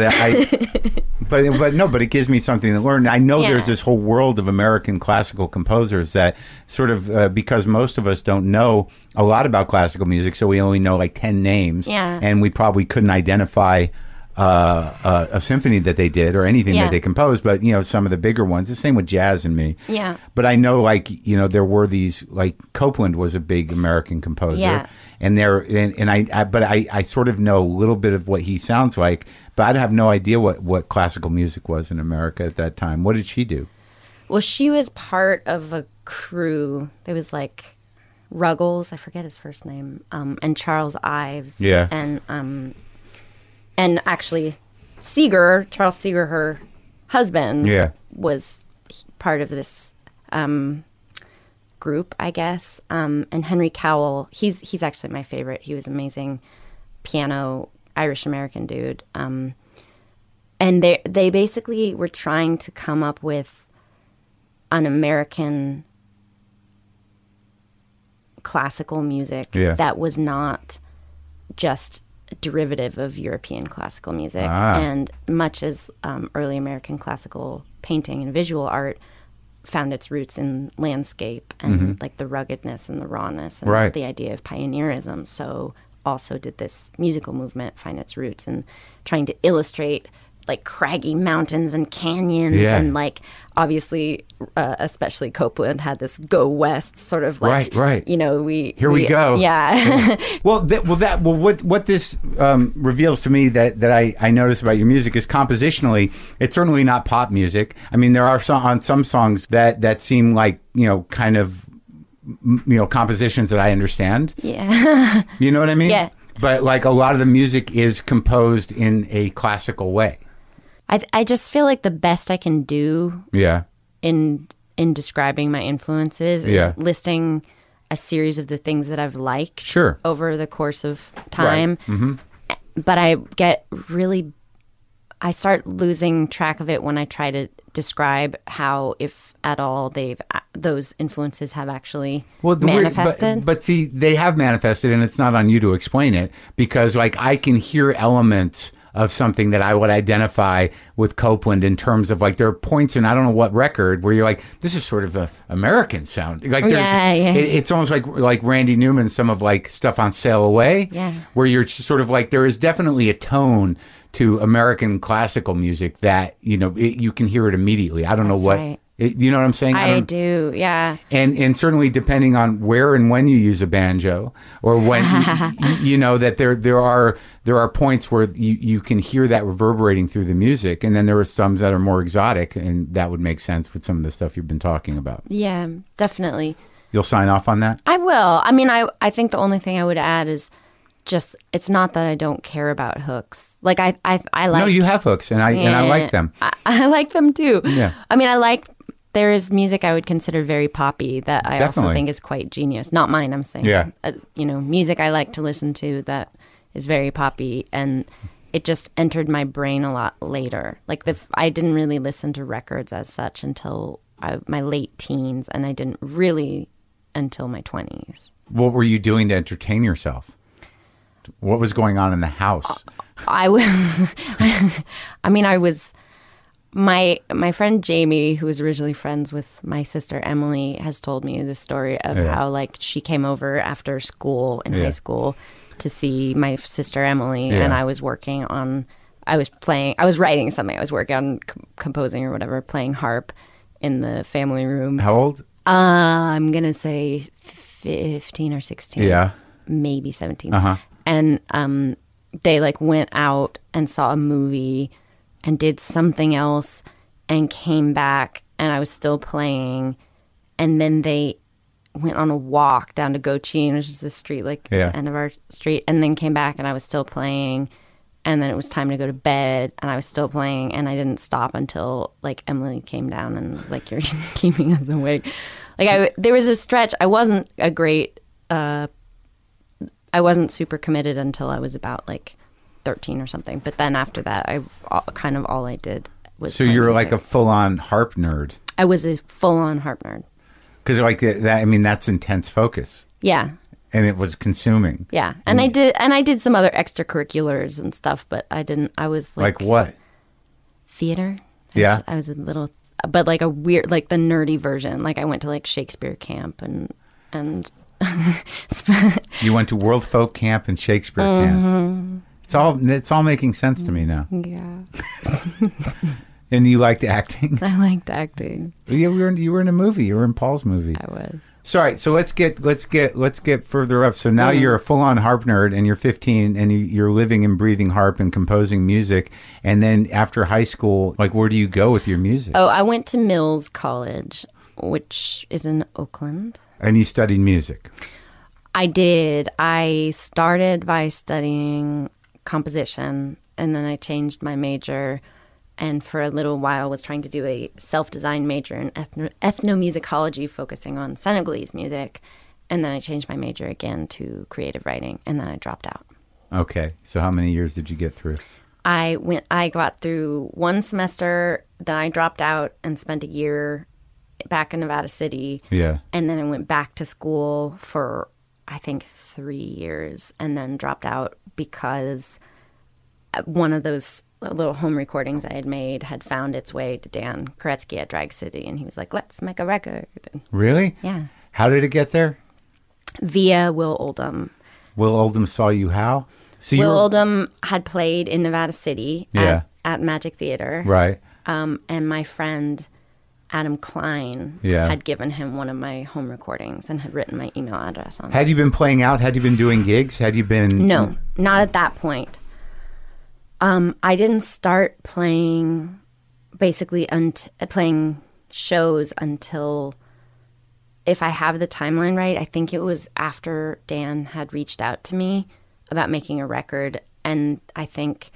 it gives me something to learn. I know there's this whole world of American classical composers that sort of because most of us don't know a lot about classical music, so we only know like 10 names, and we probably couldn't identify a symphony that they did or anything that they composed, but some of the bigger ones. The same with jazz and me. Yeah. But I know, like there were these, like Copland was a big American composer, and I sort of know a little bit of what he sounds like, but I have no idea what classical music was in America at that time. What did she do? Well, she was part of a crew. There was like Ruggles, I forget his first name, and Charles Ives. Yeah. And actually, Charles Seeger, her husband, was part of this group, I guess. And Henry Cowell, he's actually my favorite. He was amazing piano, Irish-American dude. And they basically were trying to come up with an American classical music that was not just derivative of European classical music. And much as early American classical painting and visual art found its roots in landscape and like the ruggedness and the rawness and the idea of pioneerism, so also did this musical movement find its roots in trying to illustrate like craggy mountains and canyons and like obviously especially Copland had this go west sort of like we go what this reveals to me that I notice about your music is compositionally it's certainly not pop music. I mean there are some songs that seem like kind of compositions that I understand. You know what I mean? But like a lot of the music is composed in a classical way. I just feel like the best I can do in describing my influences is listing a series of the things that I've liked over the course of time. But I start losing track of it when I try to describe how, if at all, those influences have actually manifested. But see, they have manifested, and it's not on you to explain it, because like I can hear elements of something that I would identify with Copland in terms of like there are points in I don't know what record where you're like this is sort of a American sound like it's almost like Randy Newman, some of like stuff on Sail Away, where you're sort of like there is definitely a tone to American classical music that you can hear it immedially. I don't know what you know what I'm saying? I do, yeah. And certainly depending on where and when you use a banjo, or when that there are points where you can hear that reverberating through the music, and then there are some that are more exotic, and that would make sense with some of the stuff you've been talking about. Yeah, definitely. You'll sign off on that? I will. I mean, I think the only thing I would add is just it's not that I don't care about hooks. Like I like. No, you have hooks, and I like them. I like them too. Yeah. I mean, there is music I would consider very poppy that I also think is quite genius. Not mine, I'm saying. Yeah. Music I like to listen to that is very poppy, and it just entered my brain a lot later. Like I didn't really listen to records as such until my late teens, and I didn't really until my 20s. What were you doing to entertain yourself? What was going on in the house? I was. My friend Jamie, who was originally friends with my sister Emily, has told me the story of how like she came over after school in high school to see my sister Emily, and I was working on. I was writing something. I was working on composing or whatever, playing harp in the family room. How old? I'm gonna say 15 or 16. Yeah, maybe 17. And they like went out and saw a movie and did something else and came back, and I was still playing, and then they went on a walk down to Gochin, which is the street at the end of our street, and then came back and I was still playing, and then it was time to go to bed and I was still playing, and I didn't stop until like Emily came down and was like, "You're keeping us awake." Like there was a stretch I wasn't I wasn't super committed until I was about like 13 or something, but then after that all I did was so you're like a full-on harp nerd. I was a full-on harp nerd. Because like that, I mean, that's intense focus, Yeah. and it was consuming. Yeah. And I did some other extracurriculars and stuff, but I was Like what? theater. Yeah. I was a little, but like a weird, like the nerdy version. Like I went to like Shakespeare camp and You went to World Folk Camp and Shakespeare Camp. It's all making sense to me now. yeah, And you liked acting? I liked acting. Yeah, you were in a movie. You were in Paul's movie. I was. Sorry, so let's get further up. So now you're a full-on harp nerd, and you're 15, and you're living and breathing harp and composing music. And then after high school, like, where do you go with your music? Oh, I went to Mills College, which is in Oakland. And you studied music. I did. I started by studying composition, and then I changed my major, and for a little while was trying to do a self-designed major in ethnomusicology, focusing on Senegalese music, and then I changed my major again to creative writing, and then I dropped out. Okay, so how many years did you get through? I got through one semester, then I dropped out and spent a year back in Nevada City. Yeah. And then I went back to school for, I think, 3 years, and then dropped out because one of those little home recordings I had made had found its way to Dan Koretsky at Drag City, and he was like, let's make a record. And Really? yeah. How did it get there? Via Will Oldham. Will Oldham saw you how? So you Will were, Oldham had played in Nevada City Yeah. at Magic Theater. right. And my friend Adam Klein Yeah. had given him one of my home recordings and had written my email address on it. Had you been playing out? Had you been doing gigs? Had you been... No, not at that point. I didn't start playing, basically, playing shows until, if I have the timeline right, I think it was after Dan had reached out to me about making a record. And I think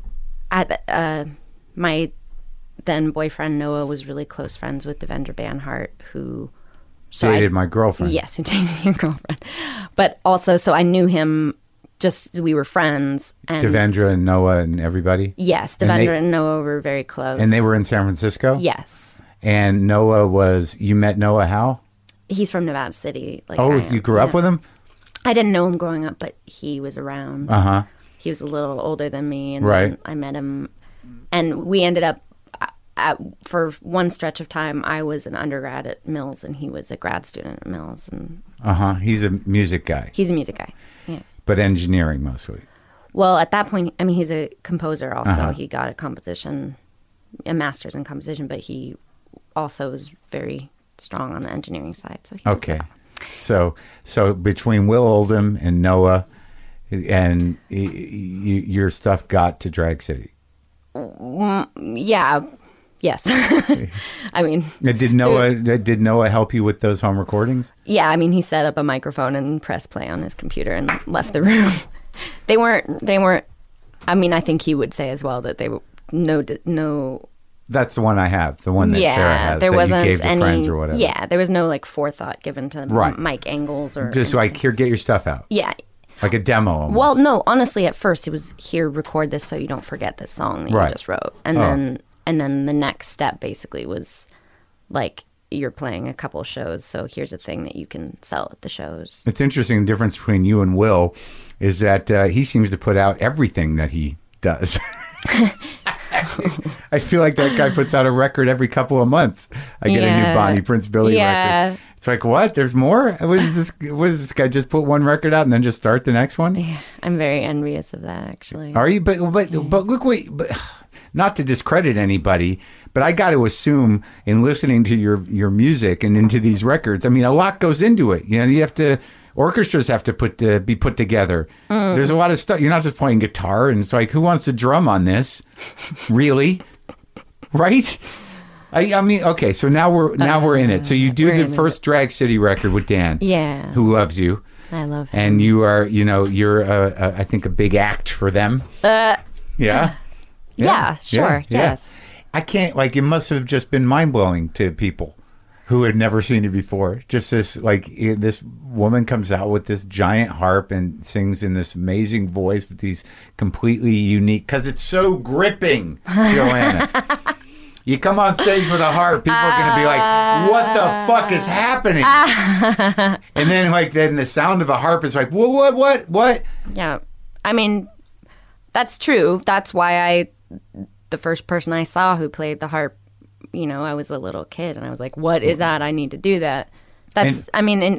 my then boyfriend Noah was really close friends with Devendra Banhart, who... Dated my girlfriend. Yes, who dated your girlfriend. But also, so I knew him, we were friends. And Devendra and Noah and everybody? yes, And Devendra they- and Noah were very close. And they were in San Francisco? Yes. And Noah was... You met Noah how? He's from Nevada City. Like Oh, I am. you grew up Yeah. with him? I didn't know him growing up, but he was around. Uh-huh. He was a little older than me, and Right. then I met him, and we ended up for one stretch of time. I was an undergrad at Mills, and he was a grad student at Mills, and Uh-huh. He's a music guy, he's a music guy. Yeah. but engineering mostly. Well, at that point, I mean, he's a composer also. Uh-huh. He got a master's in composition, but he also was very strong on the engineering side. So he does Okay. that. So between Will Oldham and Noah and your stuff got to Drag City. Yeah. Yes. I mean, Did Noah help you with those home recordings? yeah, I mean, he set up a microphone and pressed play on his computer and left the room. They weren't, I mean, I think he would say as well that they were no, That's the one I have, the one that Sarah has, there that wasn't you gave to any, friends or whatever. yeah, there was no like forethought given to Right. mic angles or Just like, here, get your stuff out. yeah. Like a demo almost. Well, no, honestly, at first it was here, record this so you don't forget this song that Right. you just wrote, and then the next step basically was like you're playing a couple shows, so here's a thing that you can sell at the shows. It's interesting, the difference between you and Will is that he seems to put out everything that he does. I feel like that guy puts out a record every couple of months. I get a new Yeah. Bonnie Prince Billy Yeah. record. It's like, what? There's more? What is this guy just put one record out and then just start the next one? Yeah, I'm very envious of that, actually. Are you? But look, but not to discredit anybody, but I got to assume in listening to your music and into these records, I mean, a lot goes into it. You know, you have to. Orchestras have to be put together. There's a lot of stuff. You're not just playing guitar, and it's like, who wants to drum on this? Really? Right? I mean, okay. So now we're in it. So you do we're the in first Drag City record with Dan, Yeah, who loves you, I love him. and you are, you're, I think, a big act for them. Yeah. Yeah, sure, yes. I can't, like, it must have just been mind-blowing to people who had never seen it before. Just this, like, this woman comes out with this giant harp and sings in this amazing voice with these completely unique, because it's so gripping, Joanna. You come on stage with a harp, people are going to be like, what the fuck is happening? And then then the sound of a harp is like, what? Yeah. I mean, that's true. That's why the first person I saw who played the harp, I was a little kid and I was like, what is that? I need to do that. That's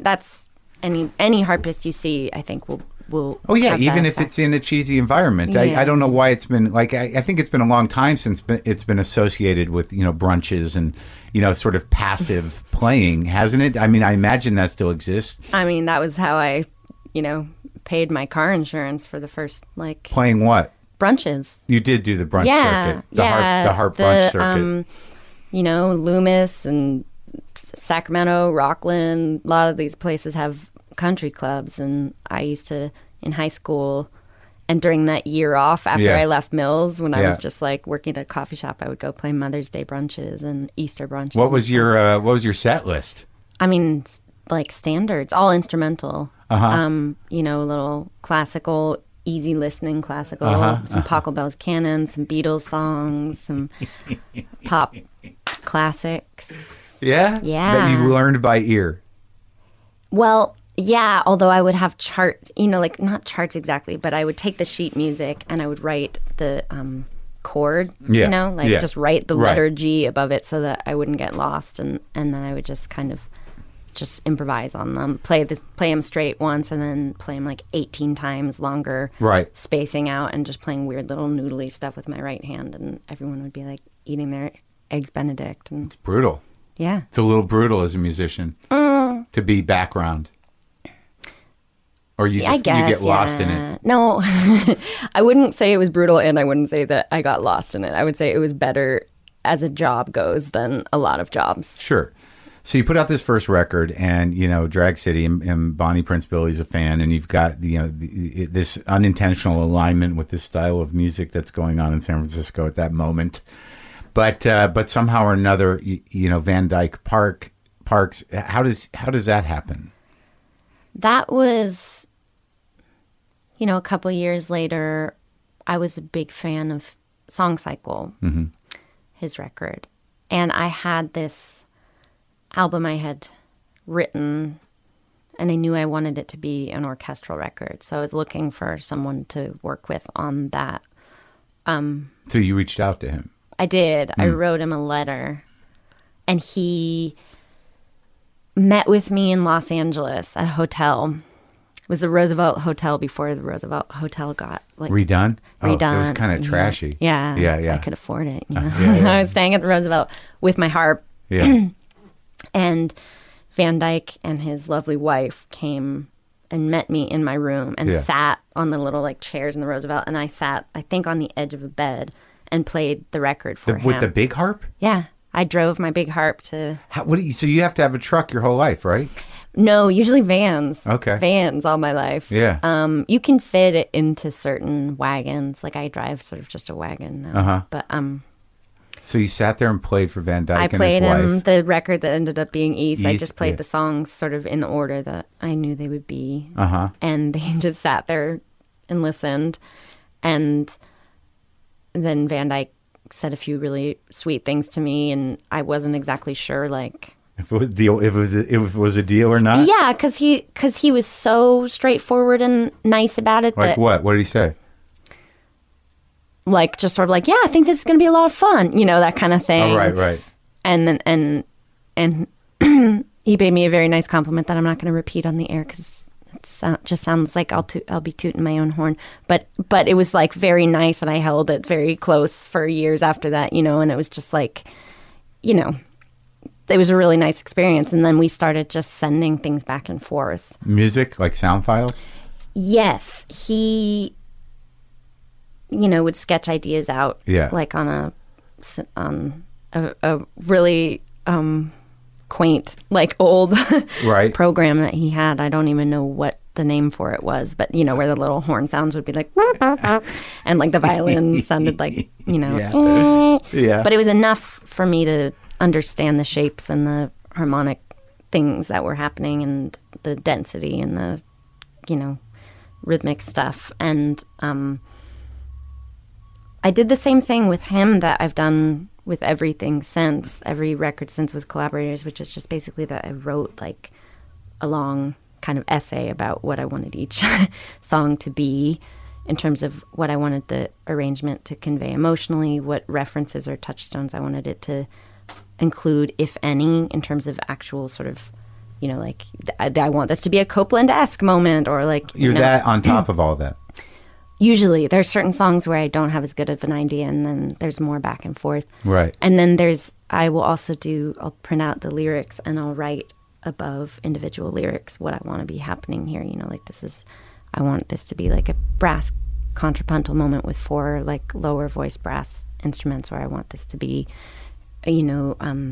any harpist you see, I think will oh yeah, have even that if effect. it's in a cheesy environment. Yeah. I don't know why it's been I think it's been a long time since it's been associated with brunches and sort of passive playing, hasn't it? I mean, I imagine that still exists. I mean, that was how I paid my car insurance for the first Playing what? brunches. You did do the brunch circuit, the harp brunch circuit. Loomis and Sacramento, Rockland, a lot of these places have country clubs, and I used to, in high school, and during that year off after I left Mills, when I was just working at a coffee shop, I would go play Mother's Day brunches and Easter brunches. What was your set list? I mean, standards, all instrumental. A little classical, easy listening classical, some Pachelbel's Canon, some Beatles songs, some pop classics. Yeah? Yeah. That you learned by ear. Well, yeah, although I would have charts, not charts exactly, but I would take the sheet music and I would write the chord, just write the letter G above it so that I wouldn't get lost, and then I would just kind of just improvise on them, play them straight once and then play them 18 times longer, spacing out and just playing weird little noodly stuff with my right hand, and everyone would be eating their eggs Benedict. And it's brutal. Yeah. It's a little brutal as a musician to be background. Or you get lost in it. No, I wouldn't say it was brutal, and I wouldn't say that I got lost in it. I would say it was better as a job goes than a lot of jobs. Sure. So you put out this first record, and Drag City, and Bonnie Prince Billy's a fan, and you've got this unintentional alignment with this style of music that's going on in San Francisco at that moment. But somehow or another, Van Dyke Parks. How does that happen? That was, a couple years later. I was a big fan of Song Cycle, his record, and I had this album I had written, and I knew I wanted it to be an orchestral record, so I was looking for someone to work with on that. So you reached out to him? I did. I wrote him a letter, and he met with me in Los Angeles at a hotel. It was the Roosevelt Hotel before the Roosevelt Hotel got redone. Redone. It was kind of trashy. Yeah. Yeah. I could afford it. I was staying at the Roosevelt with my harp. Yeah. And Van Dyke and his lovely wife came and met me in my room and sat on the little chairs in the Roosevelt, and I sat, I think, on the edge of a bed and played the record for him. With the big harp? Yeah. I drove my big harp to... So you have to have a truck your whole life, right? No, usually vans. Okay. Vans all my life. Yeah. You can fit it into certain wagons. I drive sort of just a wagon now. But so you sat there and played for Van Dyke and his wife. I played him the record that ended up being East. I just played yeah. the songs sort of in the order that I knew they would be. And they just sat there and listened. And then Van Dyke said a few really sweet things to me, and I wasn't exactly sure, if it was a deal or not. Yeah, because he was so straightforward and nice about it. What? What did he say? Just sort of yeah, I think this is going to be a lot of fun, that kind of thing. Oh, right. And then and he paid me a very nice compliment that I'm not going to repeat on the air because it just sounds like I'll be tooting my own horn. But it was very nice, and I held it very close for years after that, and it was just it was a really nice experience. And then we started just sending things back and forth. Music, sound files? Yes. He, would sketch ideas out. Yeah. On a really quaint, old right. program that he had. I don't even know what the name for it was, but, where the little horn sounds would be and the violin sounded Yeah. But it was enough for me to understand the shapes and the harmonic things that were happening and the density and the, rhythmic stuff. And I did the same thing with him that I've done with everything since, every record since with collaborators, which is just basically that I wrote like a long kind of essay about what I wanted each song to be in terms of what I wanted the arrangement to convey emotionally, what references or touchstones I wanted it to include, if any, in terms of actual sort of, you know, like, I want this to be a Copeland-esque moment, or like... You're that on top of all that. Usually. There are certain songs where I don't have as good of an idea, and then there's more back and forth. Right. And then I will also I'll print out the lyrics, and I'll write above individual lyrics what I want to be happening here. You know, like I want this to be like a brass contrapuntal moment with 4 like lower voice brass instruments, or I want this to be, you know,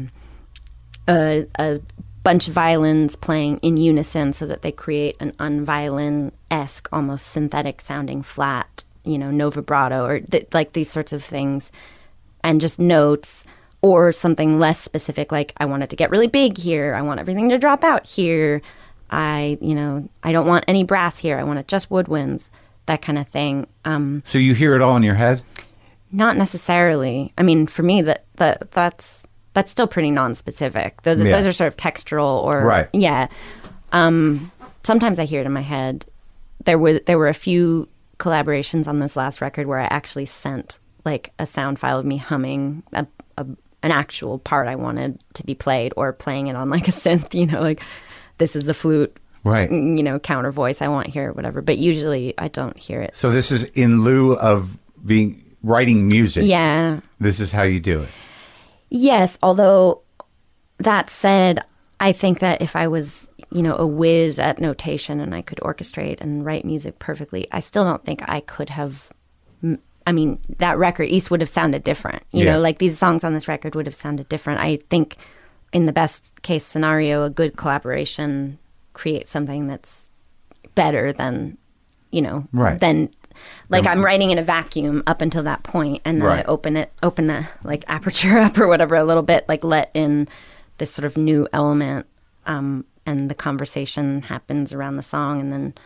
a bunch of violins playing in unison so that they create an unviolin-esque, almost synthetic sounding flat, you know, no vibrato, or like these sorts of things, and just notes. Or something less specific, like I want it to get really big here. I want everything to drop out here. I don't want any brass here. I want it just woodwinds, that kind of thing. So you hear it all in your head? Not necessarily. I mean, for me, that's still pretty non-specific. Those are sort of textural, or right. Yeah. Sometimes I hear it in my head. There were a few collaborations on this last record where I actually sent like a sound file of me humming an actual part I wanted to be played, or playing it on like a synth, you know, like this is the flute, right? You know, counter voice I want here, or whatever. But usually I don't hear it. So this is in lieu of writing music. Yeah. This is how you do it. Yes, although that said, I think that if I was, you know, a whiz at notation and I could orchestrate and write music perfectly, I still don't think I could have. I mean, that record, East, would have sounded different. You know, like these songs on this record would have sounded different. I think in the best case scenario, a good collaboration creates something that's better than, you know, right. than like I'm writing in a vacuum up until that point, and then right. I open the like aperture up or whatever a little bit, like let in this sort of new element, and the conversation happens around the song, and then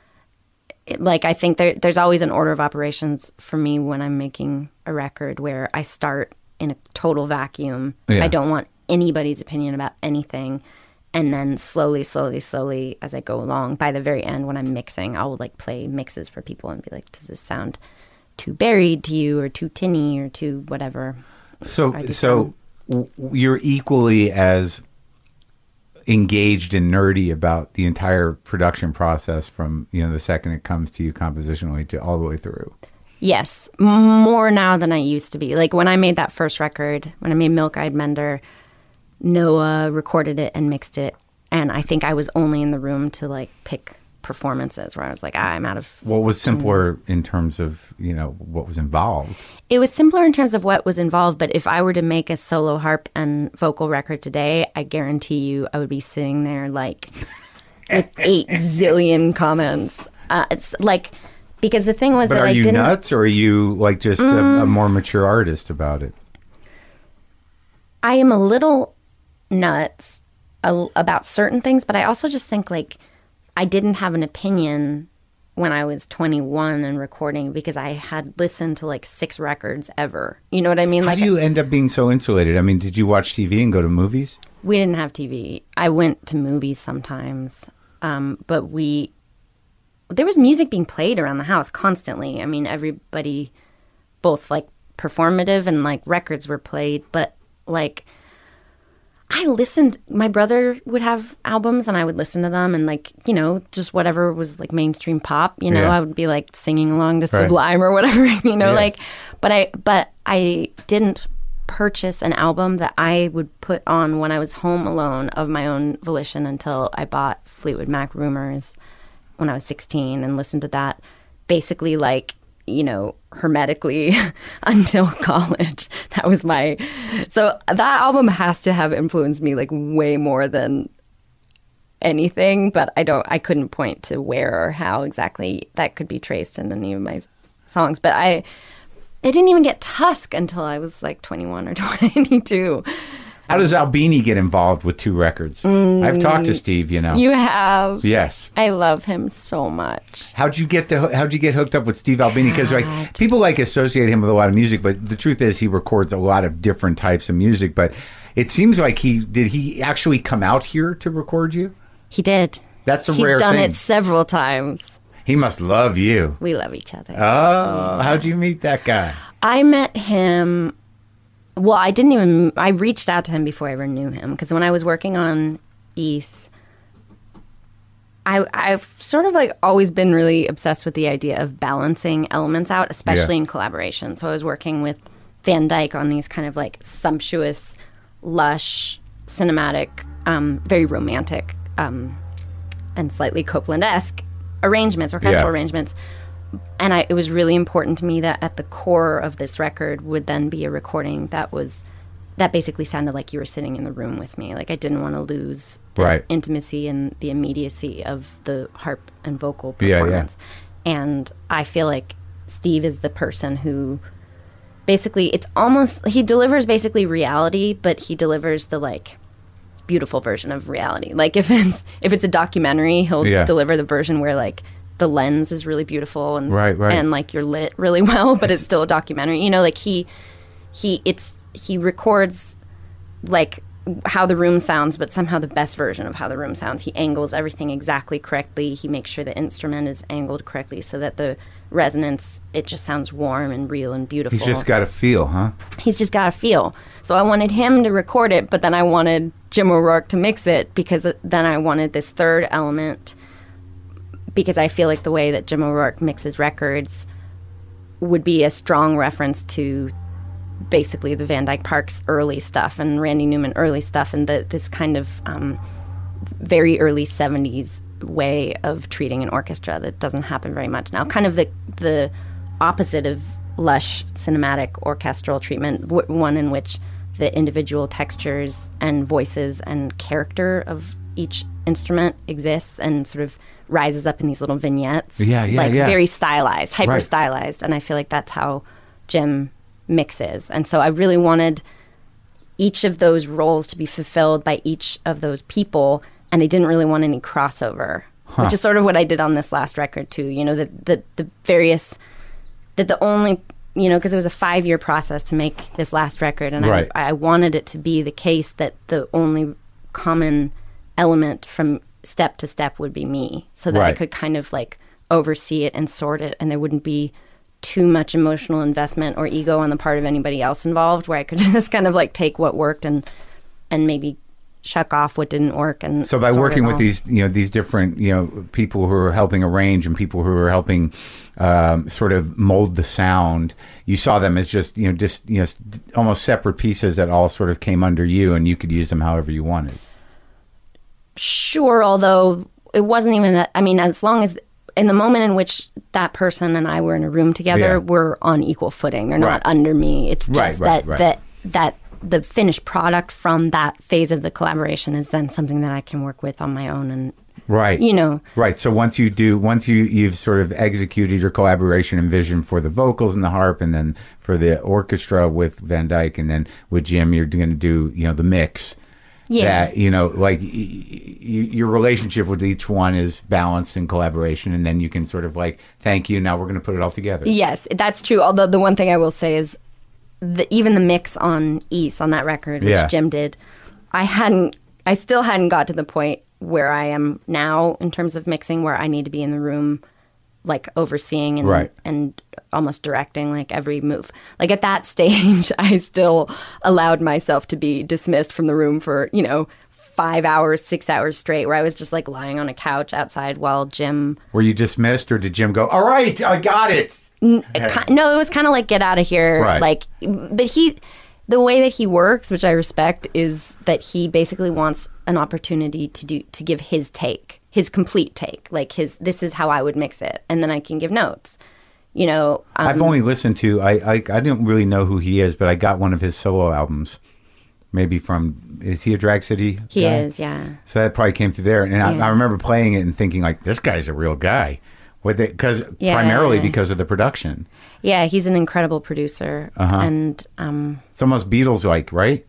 I think there's always an order of operations for me when I'm making a record where I start in a total vacuum. Yeah. I don't want anybody's opinion about anything. And then slowly, as I go along, by the very end when I'm mixing, I'll like play mixes for people and be like, does this sound too buried to you, or too tinny, or too whatever? So you're equally as engaged and nerdy about the entire production process, from, you know, the second it comes to you compositionally to all the way through. Yes, more now than I used to be. Like when I made that first record, when I made Milk Eyed Mender, Noah recorded it and mixed it, and I think I was only in the room to like pick performances where I was like, I'm out of... What was simpler in terms of, you know, what was involved? It was simpler in terms of what was involved, but if I were to make a solo harp and vocal record today, I guarantee you I would be sitting there like with 8 zillion comments. It's like, because the thing was but that are I you didn't... nuts, or are you like just a more mature artist about it? I am a little nuts about certain things, but I also just think like I didn't have an opinion when I was 21 and recording, because I had listened to like 6 records ever. You know what I mean? How Like, do you end up being so insulated? I mean, did you watch TV and go to movies? we didn't have TV. I went to movies sometimes, but there was music being played around the house constantly. I mean, everybody, both like performative and like records were played, but like I listened. My brother would have albums and I would listen to them, and like, you know, just whatever was like mainstream pop, you know, Yeah. I would be like singing along to Right. Sublime or whatever, you know, Yeah. like, but I didn't purchase an album that I would put on when I was home alone of my own volition until I bought Fleetwood Mac Rumors when I was 16 and listened to that basically like, you know, hermetically until college. That was so that album has to have influenced me like way more than anything, but I couldn't point to where or how exactly that could be traced in any of my songs. But I didn't even get Tusk until I was like 21 or 22. How does Albini get involved with 2 records? I've talked to Steve, you know. You have. Yes. I love him so much. How'd you get hooked up with Steve Albini? Because like people like associate him with a lot of music, but the truth is he records a lot of different types of music. But it seems like he actually come out here to record you? He did. That's a He's rare thing. done it several times. He must love you. We love each other. Oh, how'd you meet that guy? I met him. Well, I reached out to him before I ever knew him, because when I was working on East, I've sort of like always been really obsessed with the idea of balancing elements out, especially in collaboration. So I was working with Van Dyke on these kind of like sumptuous, lush, cinematic, very romantic, and slightly Copland-esque arrangements, orchestral arrangements. And it was really important to me that at the core of this record would then be a recording that basically sounded like you were sitting in the room with me. Like I didn't want to lose the intimacy and the immediacy of the harp and vocal performance. And I feel like Steve is the person who basically, he delivers basically reality, but he delivers the like beautiful version of reality. Like if it's a documentary, he'll deliver the version where like the lens is really beautiful and and like you're lit really well, but it's still a documentary. You know, like he records like how the room sounds, but somehow the best version of how the room sounds. He angles everything exactly correctly. He makes sure the instrument is angled correctly so that the resonance, it just sounds warm and real and beautiful. He's just got a feel, huh? He's just got a feel. So I wanted him to record it, but then I wanted Jim O'Rourke to mix it, because then I wanted this third element, because I feel like the way that Jim O'Rourke mixes records would be a strong reference to basically the Van Dyke Parks early stuff and Randy Newman early stuff, and this kind of very early 70s way of treating an orchestra that doesn't happen very much now. Kind of the opposite of lush cinematic orchestral treatment, one in which the individual textures and voices and character of each instrument exists and sort of rises up in these little vignettes. Very stylized, hyper stylized. And I feel like that's how Jim mixes. And so I really wanted each of those roles to be fulfilled by each of those people, and I didn't really want any crossover, which is sort of what I did on this last record too. You know, the only, you know, because it was a 5-year process to make this last record, and I wanted it to be the case that the only common element from step to step would be me, so that I could kind of like oversee it and sort it, and there wouldn't be too much emotional investment or ego on the part of anybody else involved, where I could just kind of like take what worked and maybe check off what didn't work. And so by working with these different, people who are helping arrange and people who are helping sort of mold the sound, you saw them as just almost separate pieces that all sort of came under you, and you could use them however you wanted. Sure, although it wasn't even that. I mean, as long as in the moment in which that person and I were in a room together, we're on equal footing. They're not under me. It's just that the finished product from that phase of the collaboration is then something that I can work with on my own. And so once you've sort of executed your collaboration and vision for the vocals and the harp, and then for the orchestra with Van Dyke, and then with Jim, you're going to do the mix. Yeah, that your relationship with each one is balanced in collaboration, and then you can sort of like, thank you, now we're going to put it all together. Yes, that's true. Although the one thing I will say is even the mix on East, on that record, which Jim did, I still hadn't got to the point where I am now in terms of mixing, where I need to be in the room like overseeing and almost directing like every move. Like at that stage, I still allowed myself to be dismissed from the room for, 5 hours, 6 hours straight, where I was just like lying on a couch outside while Jim... Were you dismissed, or did Jim go, all right, I got it? No, it was kind of like, get out of here. Right. Like, but the way that he works, which I respect, is that he basically wants an opportunity to give his take, his complete take. Like this is how I would mix it, and then I can give notes. I've only listened to, I didn't really know who he is, but I got one of his solo albums. Maybe is he a Drag City guy? He is, yeah. So that probably came through there. And I remember playing it and thinking, like, this guy's a real guy. Primarily because of the production. Yeah, he's an incredible producer. And it's almost Beatles-like, right?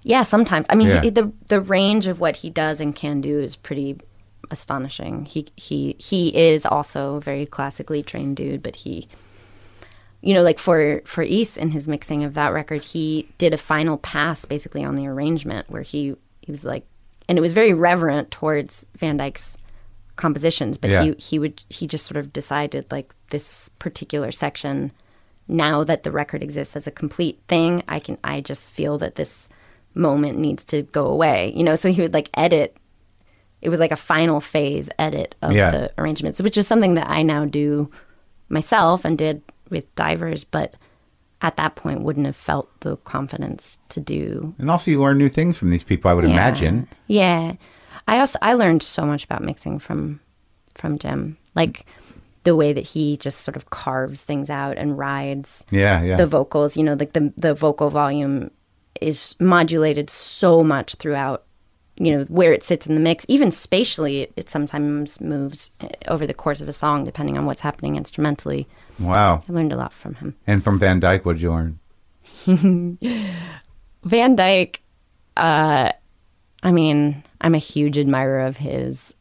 Yeah, sometimes. I mean, Yeah. the range of what he does and can do is pretty astonishing. He is also a very classically trained dude, but he, you know, like for East in his mixing of that record, he did a final pass basically on the arrangement where he was like, and it was very reverent towards Van Dyke's compositions, but Yeah. he just sort of decided like this particular section, now that the record exists as a complete thing, I just feel that this moment needs to go away, you know. So he would like edit. It was like a final phase edit of Yeah. the arrangements, which is something that I now do myself and did with Divers, but at that point wouldn't have felt the confidence to do. And also, you learn new things from these people, I would imagine. Yeah. I learned so much about mixing from Jim, like the way that he just sort of carves things out and rides Yeah. the vocals. You know, like the vocal volume is modulated so much throughout, you know, where it sits in the mix. Even spatially, it sometimes moves over the course of a song, depending on what's happening instrumentally. Wow. I learned a lot from him. And from Van Dyke, what did you learn? Van Dyke, I mean, I'm a huge admirer of his.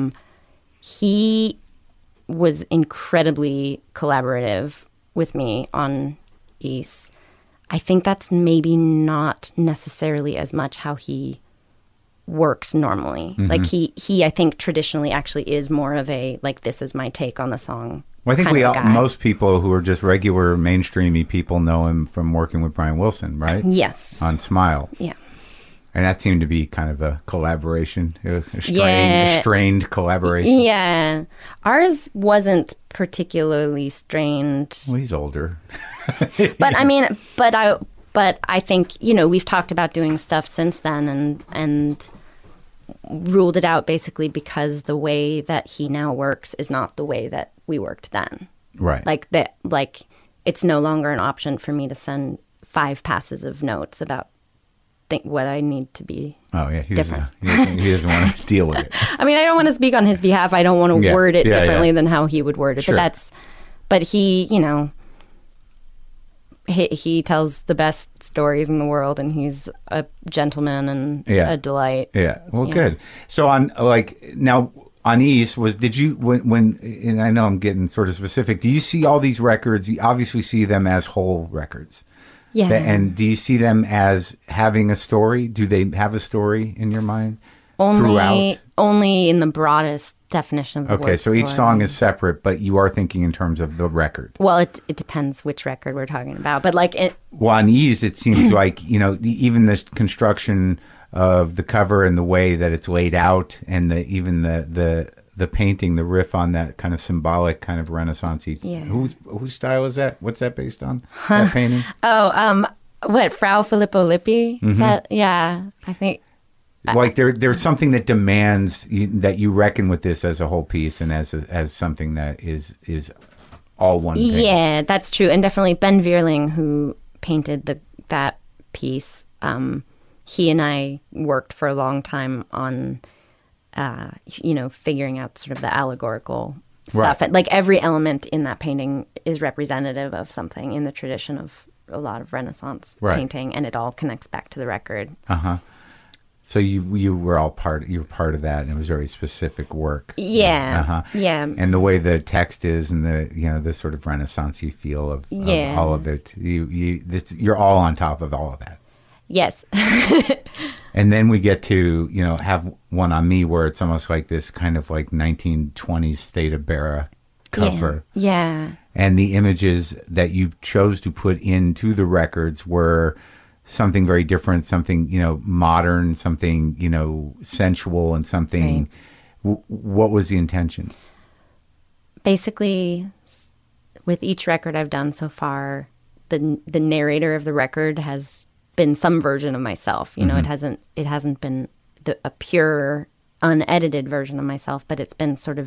He was incredibly collaborative with me on East. I think that's maybe not necessarily as much how he works normally. Like he I think traditionally actually is more of a like, this is my take on the song. Well, I think kind of guy. most people who are just regular mainstreamy people know him from working with Brian Wilson, right? Yes. On Smile. Yeah. And that seemed to be kind of a collaboration, a Yeah. strained collaboration. Yeah. Ours wasn't particularly strained. Well, he's older. But I mean, but I think, you know, we've talked about doing stuff since then and ruled it out basically because the way that he now works is not the way that we worked then. Right. Like it's no longer an option for me to send 5 passes of notes about what I need to be. Oh, yeah. He different. doesn't want to deal with it. I mean, I don't want to speak on his behalf. I don't want to Yeah. word it Yeah, differently yeah. than how he would word it. Sure. But he, you know, he tells the best stories in the world, and he's a gentleman and Yeah. a delight. Yeah. Well, Yeah. good. So on East, did you, when, and I know I'm getting sort of specific, do you see all these records? You obviously see them as whole records. Yeah. And do you see them as having a story? Do they have a story in your mind throughout? Only in the broadest definition of the word. Okay, so each story. song is separate, but you are thinking in terms of the record. Well, it depends which record we're talking about, but like Well, on Ease, it seems like, you know, even the construction of the cover and the way that it's laid out, and even the painting, the riff on that kind of symbolic, kind of Renaissance-y. Yeah. Whose style is that? What's that based on? That painting? what, Frau Filippo Lippi? Mm-hmm. Is that, yeah, I think. Like there's something that demands that you reckon with this as a whole piece and as something that is all one thing. Yeah, that's true. And definitely Ben Vierling, who painted that piece, he and I worked for a long time on, you know, figuring out sort of the allegorical stuff. Right. And like every element in that painting is representative of something in the tradition of a lot of Renaissance Right. painting, and it all connects back to the record. Uh-huh. So you were all part of that, and it was very specific work. Yeah. Uh-huh. Yeah. And the way the text is, and the sort of Renaissance-y feel of Yeah. all of it, you're all on top of all of that. Yes. And then we get to have One on Me, where it's almost like this kind of like 1920s Theta Bara cover. Yeah. And the images that you chose to put into the records were something very different, something, modern, something, sensual, and something. Right. What was the intention? Basically, with each record I've done so far, the narrator of the record has been some version of myself. You know, it hasn't been a pure, unedited version of myself, but it's been sort of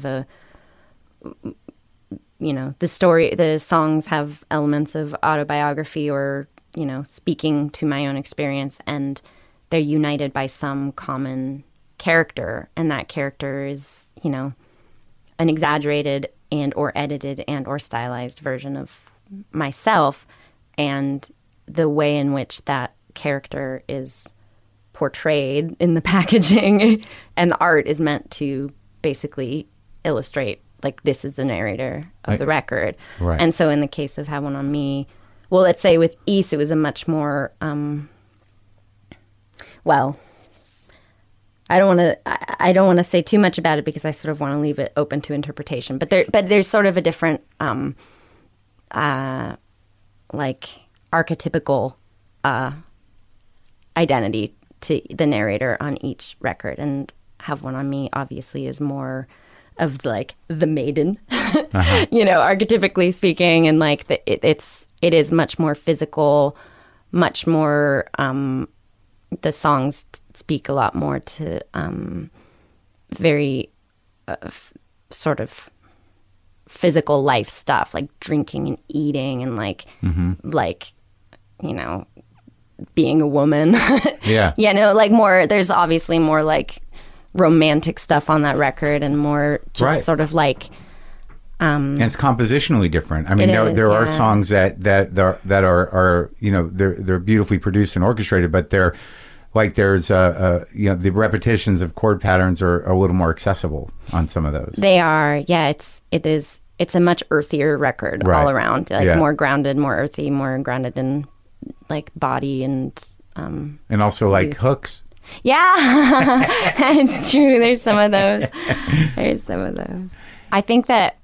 the songs have elements of autobiography or, speaking to my own experience, and they're united by some common character. And that character is, an exaggerated and or edited and or stylized version of myself. And the way in which that character is portrayed in the packaging, and the art is meant to basically illustrate, like, this is the narrator of the record. Right. And so in the case of Have One on Me, well, let's say with East, it was a much more, well, I don't want to say too much about it because I sort of want to leave it open to interpretation. But there's sort of a different, like, archetypical identity to the narrator on each record. And Have One on Me obviously is more of, like, the maiden, you know, archetypically speaking, and like it is much more physical, much more. The songs speak a lot more to very sort of physical life stuff, like drinking and eating and like you know, being a woman. Yeah. You know, like more. There's obviously more like romantic stuff on that record, and more just sort of like. And it's compositionally different. I mean, there are songs that are you know, they're beautifully produced and orchestrated, but they're like, there's you know, the repetitions of chord patterns are a little more accessible on some of those. They are, yeah. It's a much earthier record all around, like more grounded, more earthy, more grounded in like body and also like hooks. Yeah, it's true. There's some of those. I think that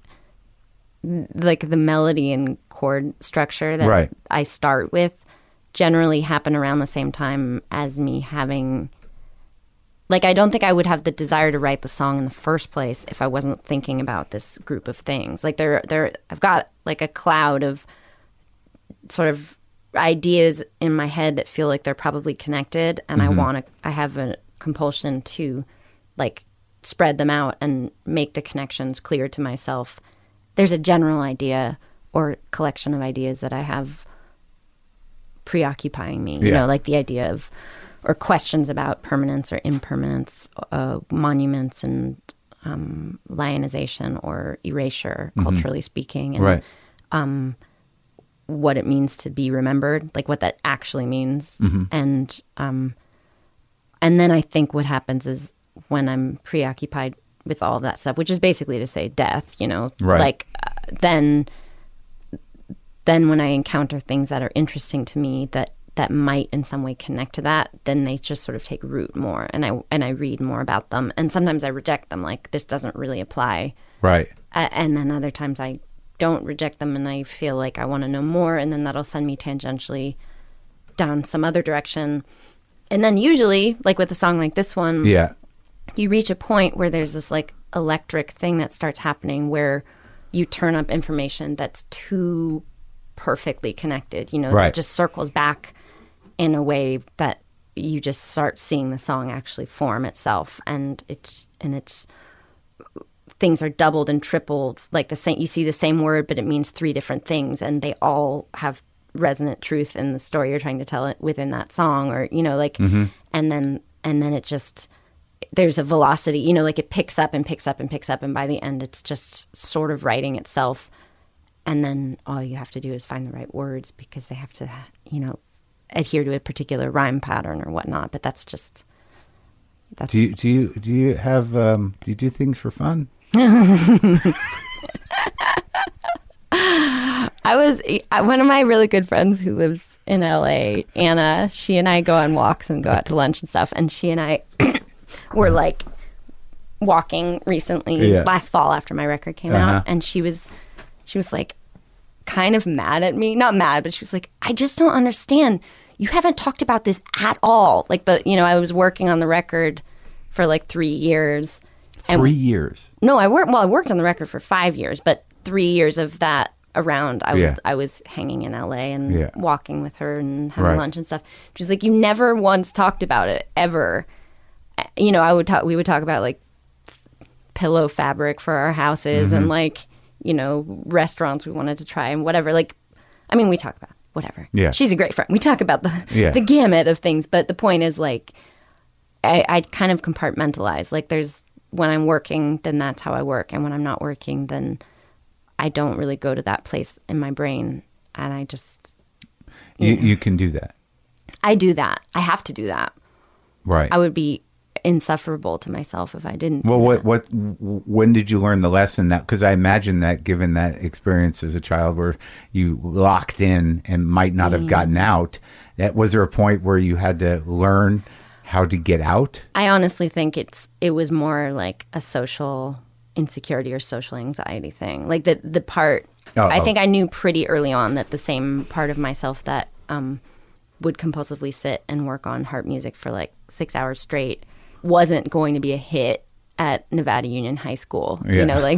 like the melody and chord structure that I start with generally happen around the same time as me having, like, I don't think I would have the desire to write the song in the first place if I wasn't thinking about this group of things. Like I've got like a cloud of sort of ideas in my head that feel like they're probably connected, and I have a compulsion to like spread them out and make the connections clear to myself. There's a general idea or collection of ideas that I have preoccupying me, you know, like the idea of, or questions about permanence or impermanence, monuments and lionization or erasure, culturally speaking, and what it means to be remembered, like what that actually means. And then I think what happens is when I'm preoccupied with all of that stuff, which is basically to say death, you know, like then when I encounter things that are interesting to me that might in some way connect to that, then they just sort of take root more, and I read more about them, and sometimes I reject them, like this doesn't really apply, and then other times I don't reject them and I feel like I want to know more, and then that'll send me tangentially down some other direction. And then usually, like with a song like this one, you reach a point where there's this like electric thing that starts happening where you turn up information that's too perfectly connected, you know, that just circles back in a way that you just start seeing the song actually form itself, and it's things are doubled and tripled, like the same, you see the same word but it means three different things, and they all have resonant truth in the story you're trying to tell it within that song, or you know, like and then it just, there's a velocity, you know, like it picks up and picks up and picks up, and by the end it's just sort of writing itself, and then all you have to do is find the right words because they have to, you know, adhere to a particular rhyme pattern or whatnot. But that's just do you do things for fun? One of my really good friends who lives in LA, Anna, she and I go on walks and go out to lunch and stuff, and she and I were like walking recently last fall after my record came out, and she was like kind of mad at me, not mad, but she was like, I just don't understand, you haven't talked about this at all. Like I was working on the record for like 3 years. 3 years? No, I worked on the record for 5 years, but 3 years of that around, I was hanging in LA and walking with her and having lunch and stuff. She's like, you never once talked about it, ever. You know, we would talk about like pillow fabric for our houses and like, you know, restaurants we wanted to try and whatever. Like, I mean, we talk about whatever. Yeah. She's a great friend. We talk about the gamut of things, but the point is like, I kind of compartmentalize. Like when I'm working, then that's how I work. And when I'm not working, then I don't really go to that place in my brain. And I just... You can do that. I do that. I have to do that. Right. I would be insufferable to myself if I didn't. Well, do that. when did you learn the lesson that? Because I imagine that given that experience as a child where you locked in and might not have gotten out, that was there a point where you had to learn how to get out? I honestly think it was more like a social insecurity or social anxiety thing. Like the part, I think I knew pretty early on that the same part of myself that would compulsively sit and work on harp music for like 6 hours straight wasn't going to be a hit at Nevada Union High School. Yeah. You know, like,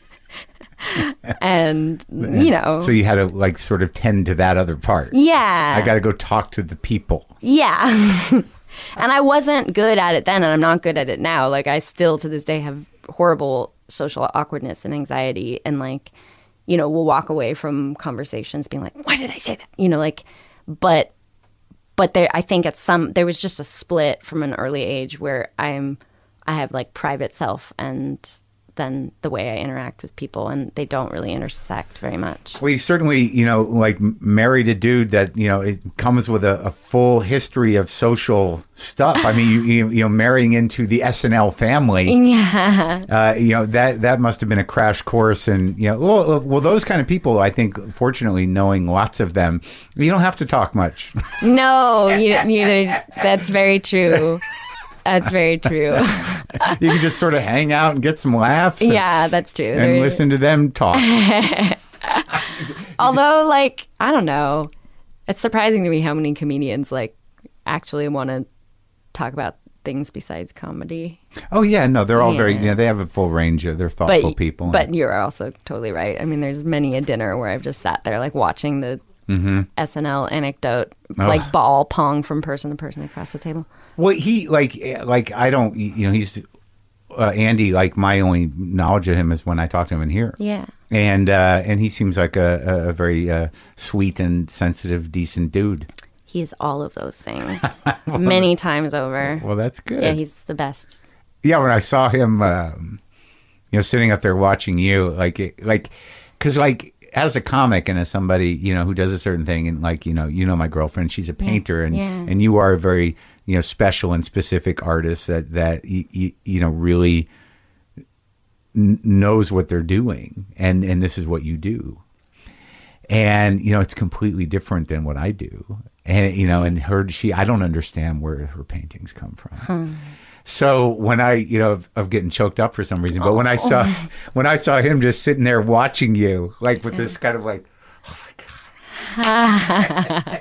and you know, So you had to like sort of tend to that other part. yeah, I got to go talk to the people. yeah. And I wasn't good at it then, and I'm not good at it now. Like, I still to this day have horrible social awkwardness and anxiety, and like, you know, we'll walk away from conversations being like, why did I say that? You know, like, but there, I think there was just a split from an early age where I have like private self and then the way I interact with people, and they don't really intersect very much. Well, you certainly, you know, like married a dude that, you know, it comes with a full history of social stuff. I mean, you know, marrying into the SNL family. Yeah. You know, that must have been a crash course. And, you know, well, those kind of people, I think, fortunately, knowing lots of them, you don't have to talk much. No, that's very true. That's very true. You can just sort of hang out and get some laughs. Yeah, that's true. And listen to them talk. Although, like, I don't know. It's surprising to me how many comedians, like, actually want to talk about things besides comedy. Oh, yeah. No, they're all very, Yeah. you know, they have a full range of, they're thoughtful people. But you're also totally right. I mean, there's many a dinner where I've just sat there, like, watching the SNL anecdote, like, ball pong from person to person across the table. Well, he like I don't, you know, he's Andy. Like my only knowledge of him is when I talk to him in here. Yeah. And he seems like a very sweet and sensitive, decent dude. He is all of those things many times over. Well, that's good. Yeah, he's the best. Yeah, when I saw him, you know, sitting up there watching you, because as a comic and as somebody, you know, who does a certain thing, and like, you know, my girlfriend, she's a painter, and you are a very, you know, special and specific artist that you know, really knows what they're doing, and this is what you do. And, you know, it's completely different than what I do. And, you know, and I don't understand where her paintings come from. So when I, you know, of getting choked up for some reason, but when I saw him just sitting there watching you, like with this kind of like, oh my God.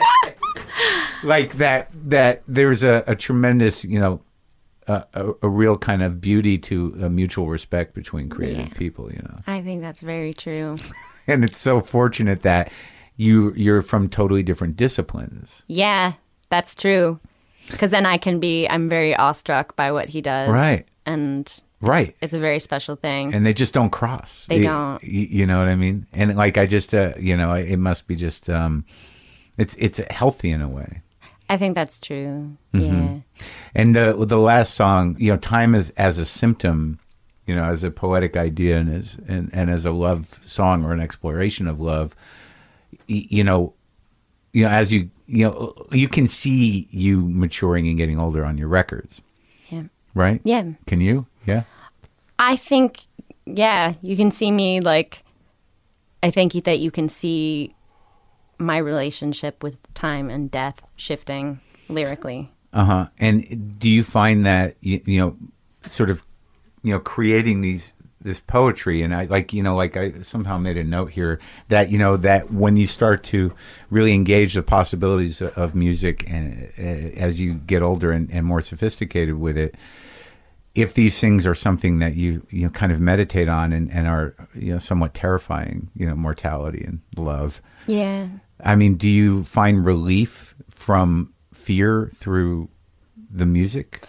Like that there's a tremendous, you know, a real kind of beauty to a mutual respect between creative people, you know. I think that's very true. And it's so fortunate that you're from totally different disciplines. Yeah, that's true. Because then I'm very awestruck by what he does. Right. And right. It's a very special thing. And they just don't cross. They don't. You know what I mean? And like, I just, you know, it must be just, it's healthy in a way. I think that's true. Mm-hmm. Yeah. And the last song, you know, Time as a Symptom, you know, as a poetic idea and as a love song or an exploration of love, you know, as you know, you can see you maturing and getting older on your records. Yeah. Right? Yeah. Can you? Yeah. I think, yeah, you can see me, like, I think that you can see my relationship with time and death shifting lyrically. Uh-huh. And do you find that, you know, sort of, you know, creating this poetry, and I somehow made a note here that, you know, that when you start to really engage the possibilities of music and as you get older and more sophisticated with it, if these things are something that you know, kind of meditate on and are, you know, somewhat terrifying, you know, mortality and love. Yeah. I mean, do you find relief from fear through the music?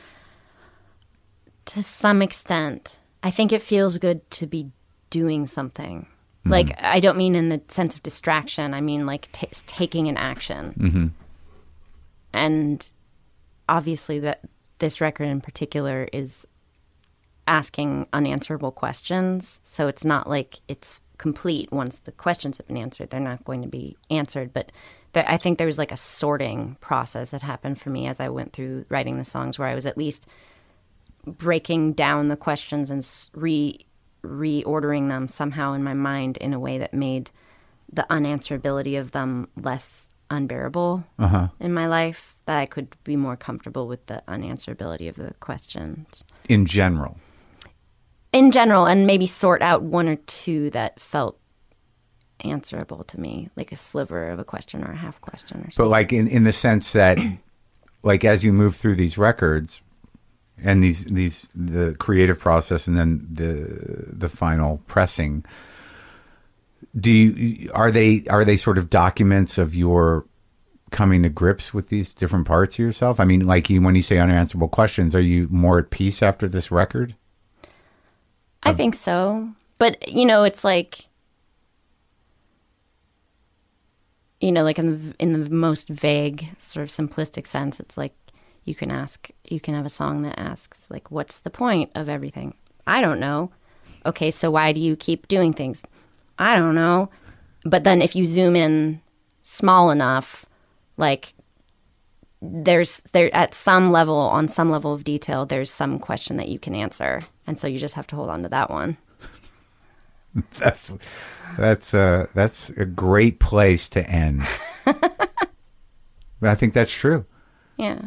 To some extent. I think it feels good to be doing something. Mm-hmm. Like, I don't mean in the sense of distraction. I mean, like, taking an action. Mm-hmm. And obviously this record in particular is asking unanswerable questions. So it's not like it's complete once the questions have been answered. They're not going to be answered. But I think there was like a sorting process that happened for me as I went through writing the songs, where I was at least breaking down the questions and reordering them somehow in my mind in a way that made the unanswerability of them less unbearable in my life, that I could be more comfortable with the unanswerability of the questions. In general, and maybe sort out one or two that felt answerable to me, like a sliver of a question or a half question or something. but like in the sense that, like as you move through these records and the creative process and then the final pressing, are they sort of documents of your coming to grips with these different parts of yourself? I mean, like when you say unanswerable questions, are you more at peace after this record? I think so. But, it's like, like in the most vague, sort of simplistic sense, it's like you can have a song that asks, like, what's the point of everything? I don't know. Okay, so why do you keep doing things? I don't know. But then if you zoom in small enough, like, on some level of detail, there's some question that you can answer. And so you just have to hold on to that one. That's a great place to end. I think that's true. Yeah.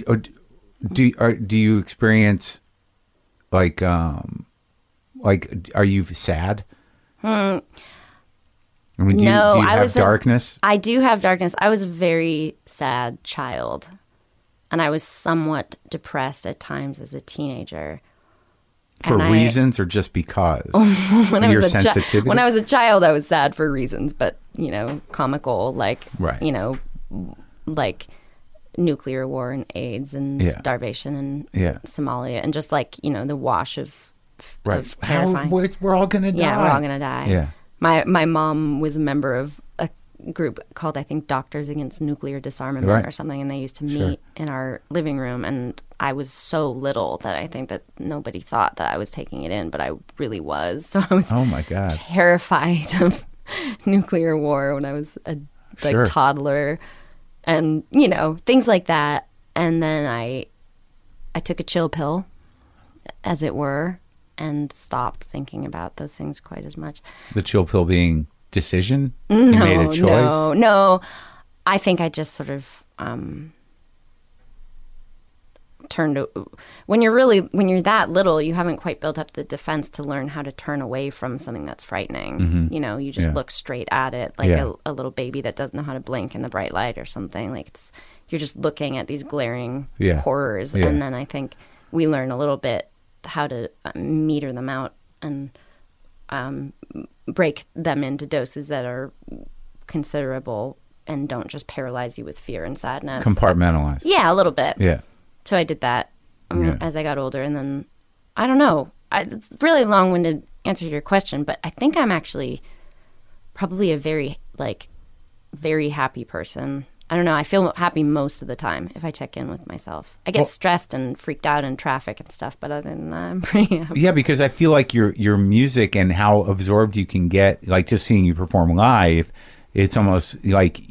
Do you experience like are you sad? I mean, do you have darkness? I do have darkness. I was a very sad child, and I was somewhat depressed at times as a teenager. For reasons or just because? When I was sensitivity? When I was a child, I was sad for reasons, but, comical, like, right. Like nuclear war and AIDS and starvation and Somalia, and just like, the wash of terrifying. We're all going to die. Yeah, we're all going to die. Yeah. My mom was a member of a group called, I think, Doctors Against Nuclear Disarmament or something, and they used to meet in our living room, and I was so little that I think that nobody thought that I was taking it in, but I really was. So I was terrified of nuclear war when I was a toddler, and things like that. And then I took a chill pill, as it were, and stopped thinking about those things quite as much. The chill pill being decision? You made a choice? No. I think I just sort of when you're that little, you haven't quite built up the defense to learn how to turn away from something that's frightening. Mm-hmm. You just look straight at it like a little baby that doesn't know how to blink in the bright light or something. Like you're just looking at these glaring horrors, and then I think we learn a little bit how to meter them out and break them into doses that are considerable and don't just paralyze you with fear and sadness. Compartmentalize. Yeah, a little bit. Yeah. So I did that as I got older, and then I don't know. It's a really long-winded answer to your question, but I think I'm actually probably a very happy person. I don't know. I feel happy most of the time if I check in with myself. I get stressed and freaked out in traffic and stuff, but other than that, I'm pretty happy. Yeah, because I feel like your music and how absorbed you can get, like just seeing you perform live, it's almost like,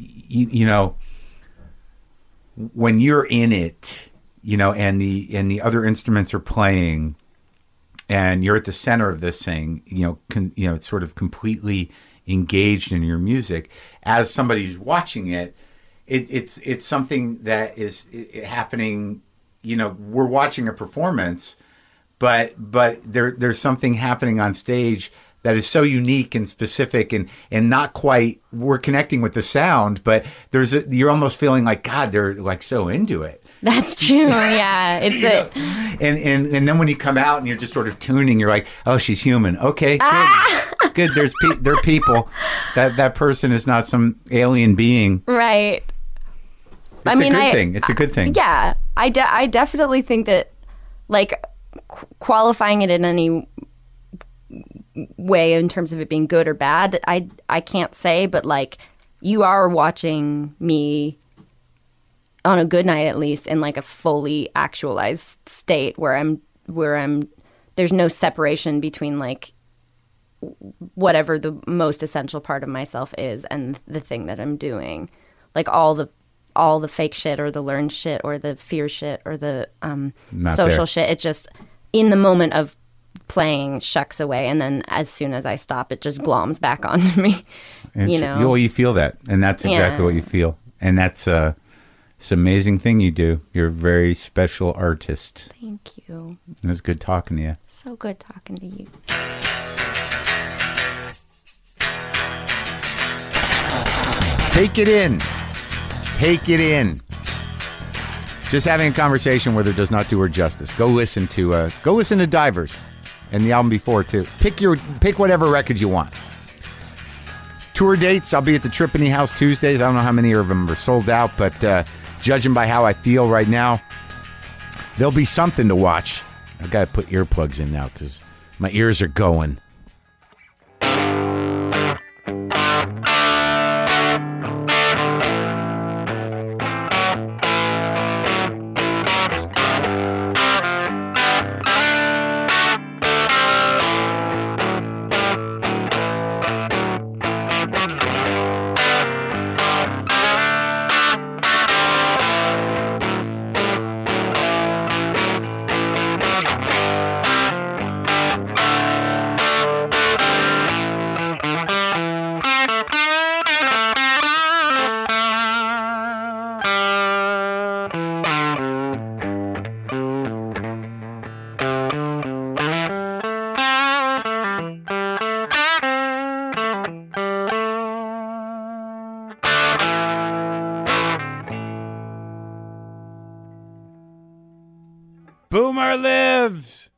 when you're in it, and the other instruments are playing, and you're at the center of this thing, it's sort of completely engaged in your music. As somebody who's watching it, it's something that is happening. We're watching a performance, but there's something happening on stage that is so unique and specific and not quite. We're connecting with the sound, but you're almost feeling like, God, they're like so into it. That's true. Yeah, it's it. And then when you come out and you're just sort of tuning, you're like, oh, she's human. Okay, good. Good. They're people. That person is not some alien being. Right. It's a good thing. It's a good thing. Yeah, I definitely think that, like, qualifying it in any way in terms of it being good or bad, I can't say, but like, you are watching me on a good night, at least, in like a fully actualized state where I'm there's no separation between like whatever the most essential part of myself is and the thing that I'm doing. like all the fake shit or the learned shit or the fear shit or the Not social there. shit. It just, in the moment of playing, shucks away. And then as soon as I stop, it just gloms back onto me, And you know? you feel that. And that's exactly Yeah. what you feel. And that's it's an amazing thing you do. You're a very special artist. Thank you. It was good talking to you. So good talking to you. Take it in. Take it in. Just having a conversation with her does not do her justice. Go listen to Divers and the album before too. Pick whatever record you want. Tour dates, I'll be at the Tripany House Tuesdays. I don't know how many of them are sold out, but judging by how I feel right now, there'll be something to watch. I've got to put earplugs in now because my ears are going. Boomer lives!